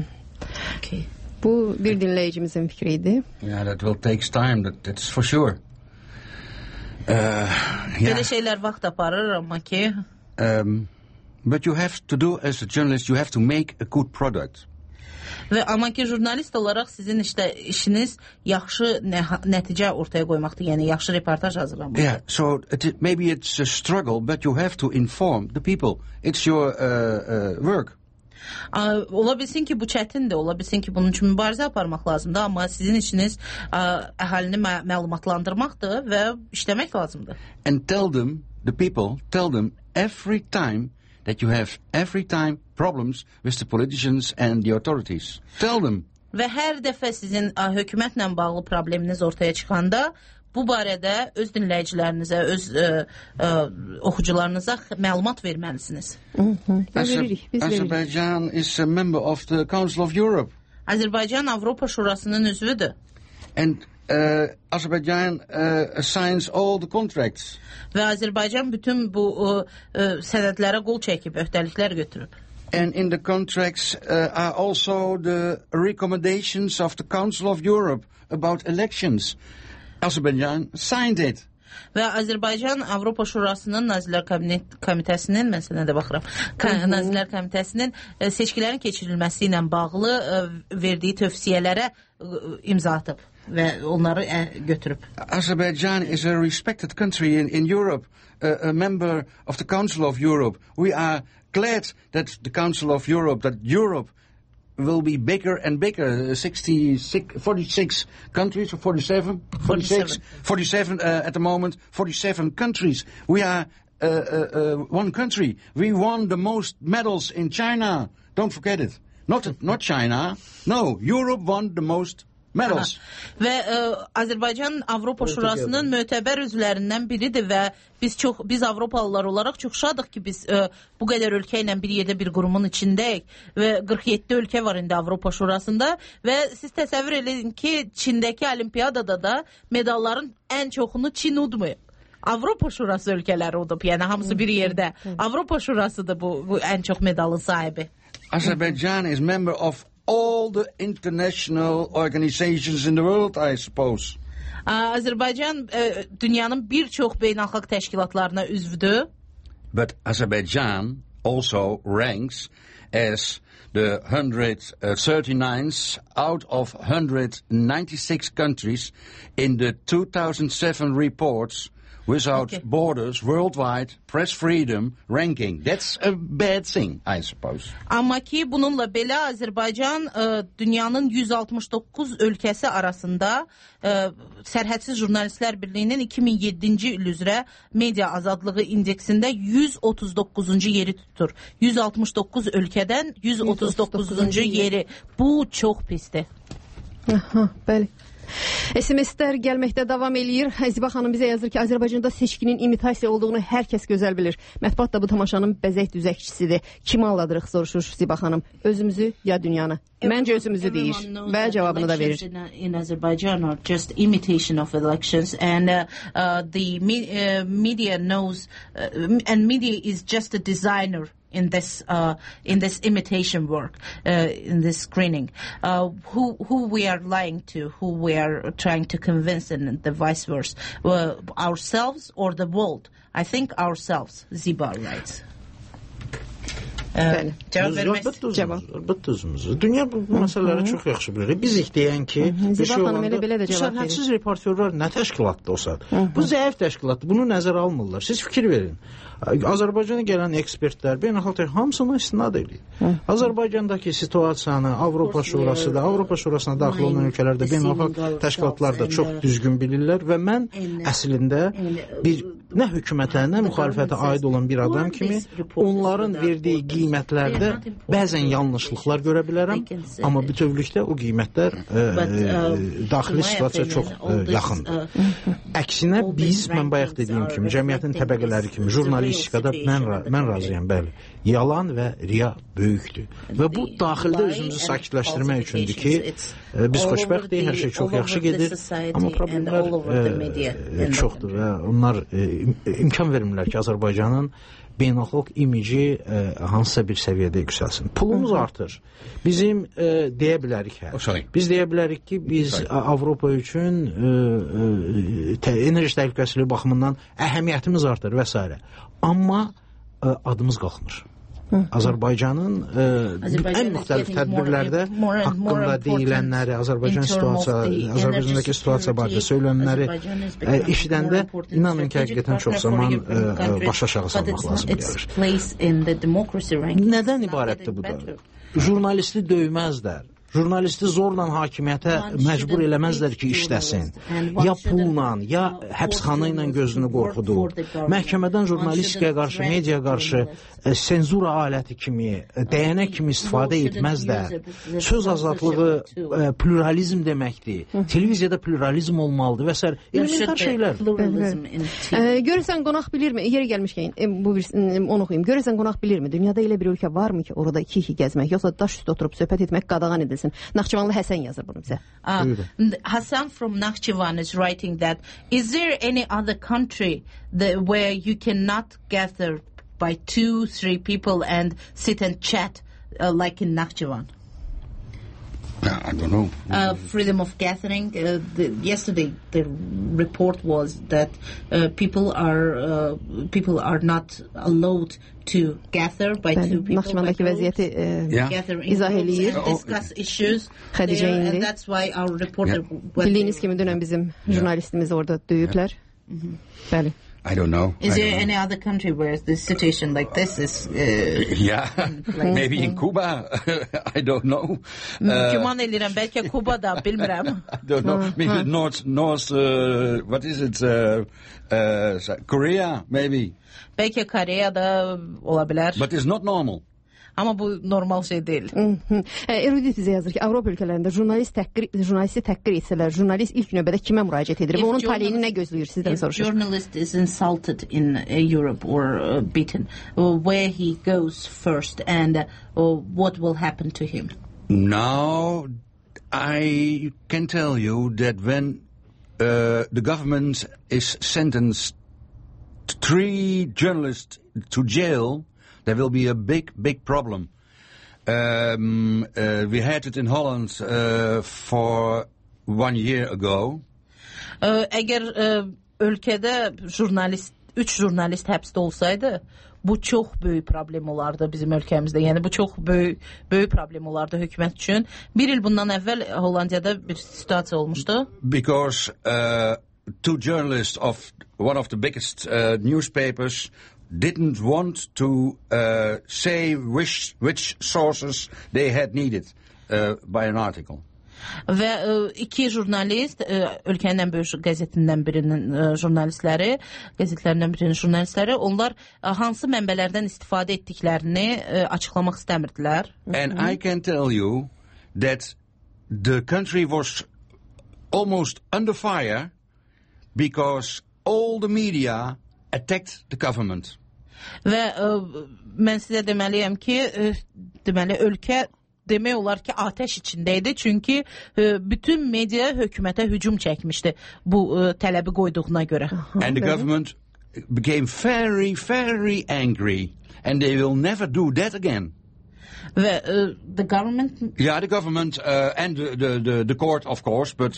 Bu bir dinləyicimizin fikri idi. Yeah, that will take time, that's for sure. Belə şeylər vaxt aparır, amma ki... But you have to do, as a journalist, you have to make a good product. Və amma ki, jurnalist olaraq sizin işiniz yaxşı nəticə ortaya qoymaqdır, yəni yaxşı reportaj hazırlamaq. Yeah, so maybe it's a struggle, but you have to inform the people. It's your work. Ola bilsin ki, bu çətindir, ola bilsin ki, bunun üçün mübarizə aparmaq lazımdır, amma sizin işiniz əhalini məlumatlandırmaqdır və işləmək lazımdır. And tell them, the people, tell them every time that you have problems with the politicians and the authorities. Tell them. Və hər dəfə sizin hökumətlə bağlı probleminiz ortaya çıxanda bu barədə öz dinləyicilərinizə, öz oxucularınıza məlumat verməlisiniz. Azerbaijan is a member of the Council of Europe. Azərbaycan Avropa Şurasının üzvüdür. And Azerbaijan signs all the contracts. Və Azərbaycan bütün bu sənədlərə qol çəkib, öhdəliklər götürüb. And in the contracts are also the recommendations of the Council of Europe about elections. Azerbaijan signed it. Və Azərbaycan Avropa Şurasının Nazirlər Komitəsinin, mən sənə də baxıram, Nazirlər Komitəsinin seçkilərin keçirilməsi ilə bağlı verdiyi tövsiyələrə imza atıb. və onları götürüb. Azerbaijan is a respected country in Europe, a member of the Council of Europe. We are glad that the Council of Europe, that Europe will be bigger and bigger. 46 countries, or 47? 47 at the moment, 47 countries. We are one country. We won the most medals in China. Don't forget it. Not China. No, Europe won the most medals. Və Azərbaycan Avropa Şurasının mötəbər üzvlərindən biridir və biz Avropalılar olaraq çox şadıq ki, biz bu qədər ölkə ilə bir yerdə bir qurumun içindəyik və 47 ölkə var indi Avropa Şurasında və siz təsəvvür edin ki, Çindəki olimpiyadada da medalların ən çoxunu Çin udmayıb. Avropa Şurası ölkələri udub, yəni hamısı bir yerdə. Avropa Şurasıdır bu ən çox medalın sahibi. Azerbaijan is member of all the international organizations in the world, I suppose. Azərbaycan dünyanın bir çox beynəlxalq təşkilatlarına üzvdür. But Azerbaijan also ranks as the 139th out of 196 countries in the 2007 reports Without Borders Worldwide Press Freedom Ranking. That's a bad thing, I suppose. Amma ki bununla belə Azərbaycan dünyanın 169 ölkəsi arasında Sərhədsiz Jurnalistlər Birliyinin 2007-ci il üzrə media azadlığı indeksində 139-cu yeri tutur. 169 ölkədən 139-cu yeri. Bu çox pisdir. Aha, bəli. SMS-lər gəlməkdə davam eləyir. Ziba xanım bizə yazır ki, Azərbaycanda seçkinin imitasiya olduğunu hər kəs gözəl bilir. Mətbuat da bu tamaşanın bəzək düzəkçisidir. Kimi aldırıq, soruşur Ziba xanım. Özümüzü ya dünyanı? Məncə özümüzü deyir və cavabını da verir. In Azerbaijan are just imitation of elections and the media knows and media is just a designer in this imitation work, in this screening, who we are lying to, who we are trying to convince, and the vice versa, ourselves or the world. I think ourselves. Ziba writes. Əlbəttə özümüzü. Dünya bu məsələləri çox yaxşı bilir. Biz deyən ki, sərhədsiz reportyorlar nə təşkilatdır o saat? Bu zəif təşkilatdır. Bunu nəzərə almırlar. Siz fikir verin. Azərbaycana gələn ekspertlər beynəlxalq hamısını istinad edir. Azərbaycandakı situasiyanı Avropa Şurası da, Avropa Şurasına daxil olan ölkələrdə beynəlxalq təşkilatlar da çox düzgün bilirlər və mən əslində bir nə hökumətə, nə müxalifətə aid olan bir adam kimi onların verdiyi qiymətlərdə bəzən yanlışlıqlar görə bilərəm, amma bütövlükdə o qiymətlər daxili situasiya çox yaxındır. Əksinə biz, mən bayaq dediyim kimi, cəmiyyətin təbəqələri kimi, jurnalistikada mən razıyam, bəli. Yalan və riya böyükdür. Və bu daxildə özümüzü sakitləşdirmək üçündür ki, biz xoşbəxtdik, hər şey çox yaxşı gedir, amma problemlər çoxdur və onlar imkan vermirlər ki, Azərbaycanın beynəlxalq imici hansısa bir səviyyədə yüksəlsin. Pulumuz artır. Bizim deyə bilərik Biz deyə bilərik ki, biz Avropa üçün enerji təhlükəsizliyi baxımından əhəmiyyətimiz artır və s. Amma adımız qalxmır. Azərbaycanın ən müxtəlif tədbirlərdə haqqında deyilənləri, Azərbaycandakı situasiya barədə söylənləri eşidəndə inanın ki, həqiqətən çox zaman baş aşağı salmaq lazım gəlir. Nədən ibarətdir bu da? Jurnalisti döyməzlər. Jurnalisti zorla hakimiyyətə məcbur eləməzlər ki, işləsin. Ya pulla, ya həbsxana ilə gözünü qorxudur. Məhkəmədən jurnalistikaya qarşı, mediaya qarşı senzura aləti kimi, dəyənək kimi istifadə etməzlər. Söz azadlığı pluralizm deməkdir. Televiziyada pluralizm olmalıdır və s. Elementar şeylər. Görürsən, qonaq bilirmi? Yeri gəlmişkən, onu oxuyayım. Görürsən, qonaq bilirmi? Dünyada elə bir ölkə varmı ki, orada iki gəzmək, yoxsa daş üstə oturub söhbət etmək qadağan edilsin? Naxçıvanlı Həsən yazır bunu bizə. Hassan from Nakhchivan is writing that is there any other country where you cannot gather by 2-3 people and sit and chat like in Nakhchivan? I don't know. Freedom of gathering. Yesterday, the report was that people are not allowed to gather by two people. Naxçıvandakı vəziyyəti izah eləyir. Discuss issues there, and that's why our reporter. Bildiyiniz kimi dünən bizim jurnalistimiz orada döyüblər. Bəli. I don't know. Is there any other country where the situation like this is? Maybe in Cuba. I don't know. Güman edirəm, bəlkə Kubada, bilmirəm. I don't know. Maybe North. What is it? Korea, maybe. Bəlkə Koreyada ola bilər. But it's not normal. Amma bu normal şey deyil. Erudit bizə yazır ki, Avropa ölkələrində jurnalisti təhqir etsələr, jurnalist ilk növbədə kimə müraciət edir və onun taleyini nə gözləyir sizdən soruşur. If journalist is insulted in Europe or beaten, where he goes first and what will happen to him? Now, I can tell you that when the government is sentenced 3 journalists to jail, there will be a big problem. We had it in Holland for 1 year ago. Əgər ölkədə 3 jurnalist həbsdə olsaydı, bu çox böyük problem olardı bizim ölkəmizdə. Yəni bu çox böyük problem olardı hökumət üçün. 1 il bundan əvvəl Hollandiyada bir situasiya olmuşdu. Because 2 journalists of one of the biggest newspapers didn't want to say which sources they had needed by an article. Və 2 jurnalist, ölkənin ən böyük qəzetindən birinin jurnalistləri, onlar hansı mənbələrdən istifadə etdiklərini açıqlamaq istəmirdilər. And I can tell you that the country was almost under fire because all the media attacked the government. Və mən sizə deməliyəm ki, ölkə demək olar ki, atəş içindəydi. Çünki bütün media hökumətə hücum çəkmişdi bu tələbi qoyduğuna görə. And the government became very, very angry and they will never do that again. Və the government? Yeah, the government and the court, of course, but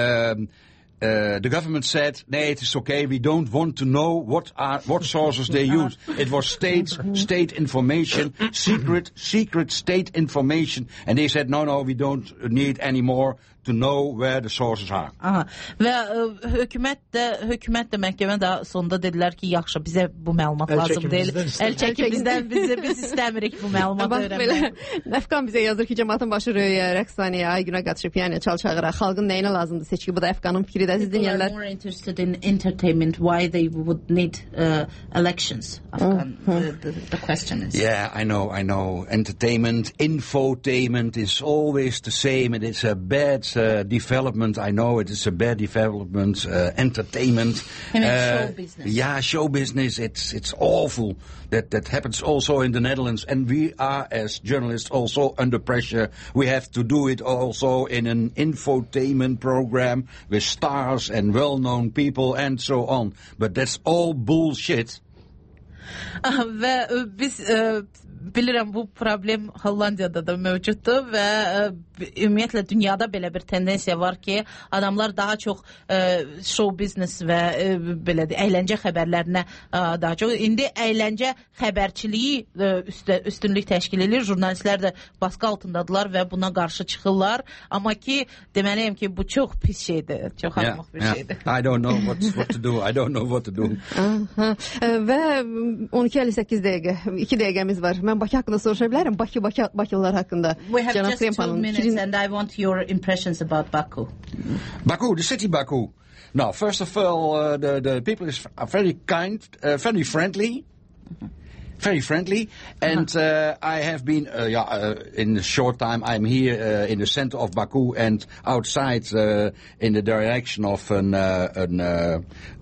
the government said, "No, it is okay. We don't want to know what sources they use." It was state information, secret state information, and they said, "No, we don't need any more to know where the sources are." Və hökumət də məhkəmə də sonunda dedilər ki, yaxşı, bizə bu məlumat lazım deyil. Əl çəkin bizdən, biz istəmirik bu məlumatı öyrənmək. Əfqan bizə yazır ki, cəmaatın başı Röyə, rəqsxanaya, Aygünə qatışıb, yəni çal-çağıra, xalqın nəyinə lazımdır seçki? Bu da Əfqanın fikri də, siz dinləyənlər. People are more interested in entertainment, why they would need elections. Afghan, the question is. Yeah, I know. Entertainment, infotainment is always the same, and it's a bad development. I know it is a bad development. Entertainment. And show business. Yeah, show business. It's awful. That happens also in the Netherlands, and we are as journalists also under pressure. We have to do it also in an infotainment program with stars and well-known people and so on. But that's all bullshit. Və biz bilirəm bu problem Hollandiyada da mövcuddur və ümumiyyətlə dünyada belə bir tendensiya var ki, adamlar daha çox show business və belə əyləncə xəbərlərinə daha çox. İndi əyləncə xəbərçiliyi üstünlük təşkil edir. Jurnalistlər də baskı altındadılar və buna qarşı çıxırlar. Amma ki, deməliyəm ki, bu çox pis şeydir. Çox axmaq bir şeydir. I don't know what to do. I don't know what to do. Və 12:58 dəqiqə, 2 dəqiqəmiz var. Mən Bakı haqqında soruşa bilərəm, Bakılılar haqqında. We have just 2 minutes and I want your impressions about Baku. Baku, the city Baku. Now, first of all, the people are very kind, very friendly. Very friendly, and I have been in a short time. I'm here in the center of Baku and outside in the direction of a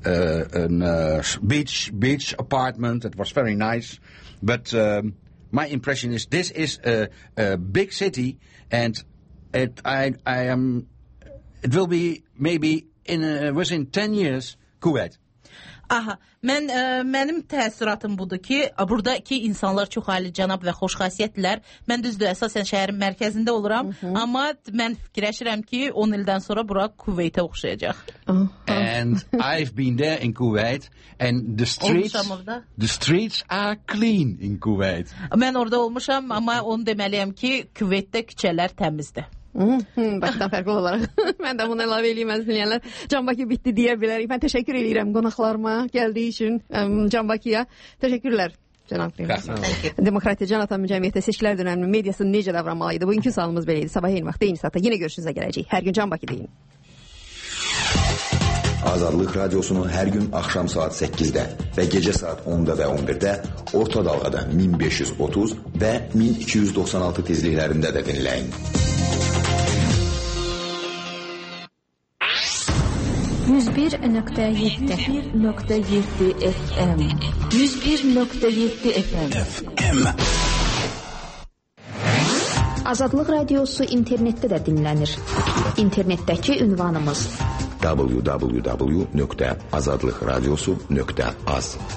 beach apartment. It was very nice, but my impression is this is a big city, and it will be maybe within 10 years Kuwait. Aha, mənim təəssüratım budur ki, buradakı insanlar çox alicənab və xoşxasiyyətlidirlər. Mən düzdür, əsasən şəhərin mərkəzində oluram, amma mən fikirləşirəm ki, 10 ildən sonra bura Kuveytə oxşayacaq. And I've been there in Kuwait and the streets are clean in Kuwait. Mən orada olmuşam, amma onu deməliyəm ki, Kuveytdə küçələr təmizdir. Bakıdan fərqli olaraq. Mən də bunu əlavə eləyim, əziz dinləyənlər. Can Bakı bitdi deyə bilərik. Mən təşəkkür edirəm qonaqlarıma gəldiyi üçün Can Bakıya. Təşəkkürlər. Cənab Demokratiya Canatan Cəmiyyətdə seçkilər dönəminin mediası necə davranmalıydı? Bugünkü sualımız belə idi. Sabah eyni vaxtda, eyni saatda yenə görüşünüzə gələcək. Hər gün Can Bakı deyin. Azadlıq Radiosunu hər gün axşam saat 8-də və gecə saat 10-da və 11-də orta dalğada 1530 və 1296 tezliklərində də dinləyin. 101.7 FM 101.7 FM Azadlıq Radiosu internetdə də dinlənir. İnternetdəki ünvanımız www.azadlıqradiosu.az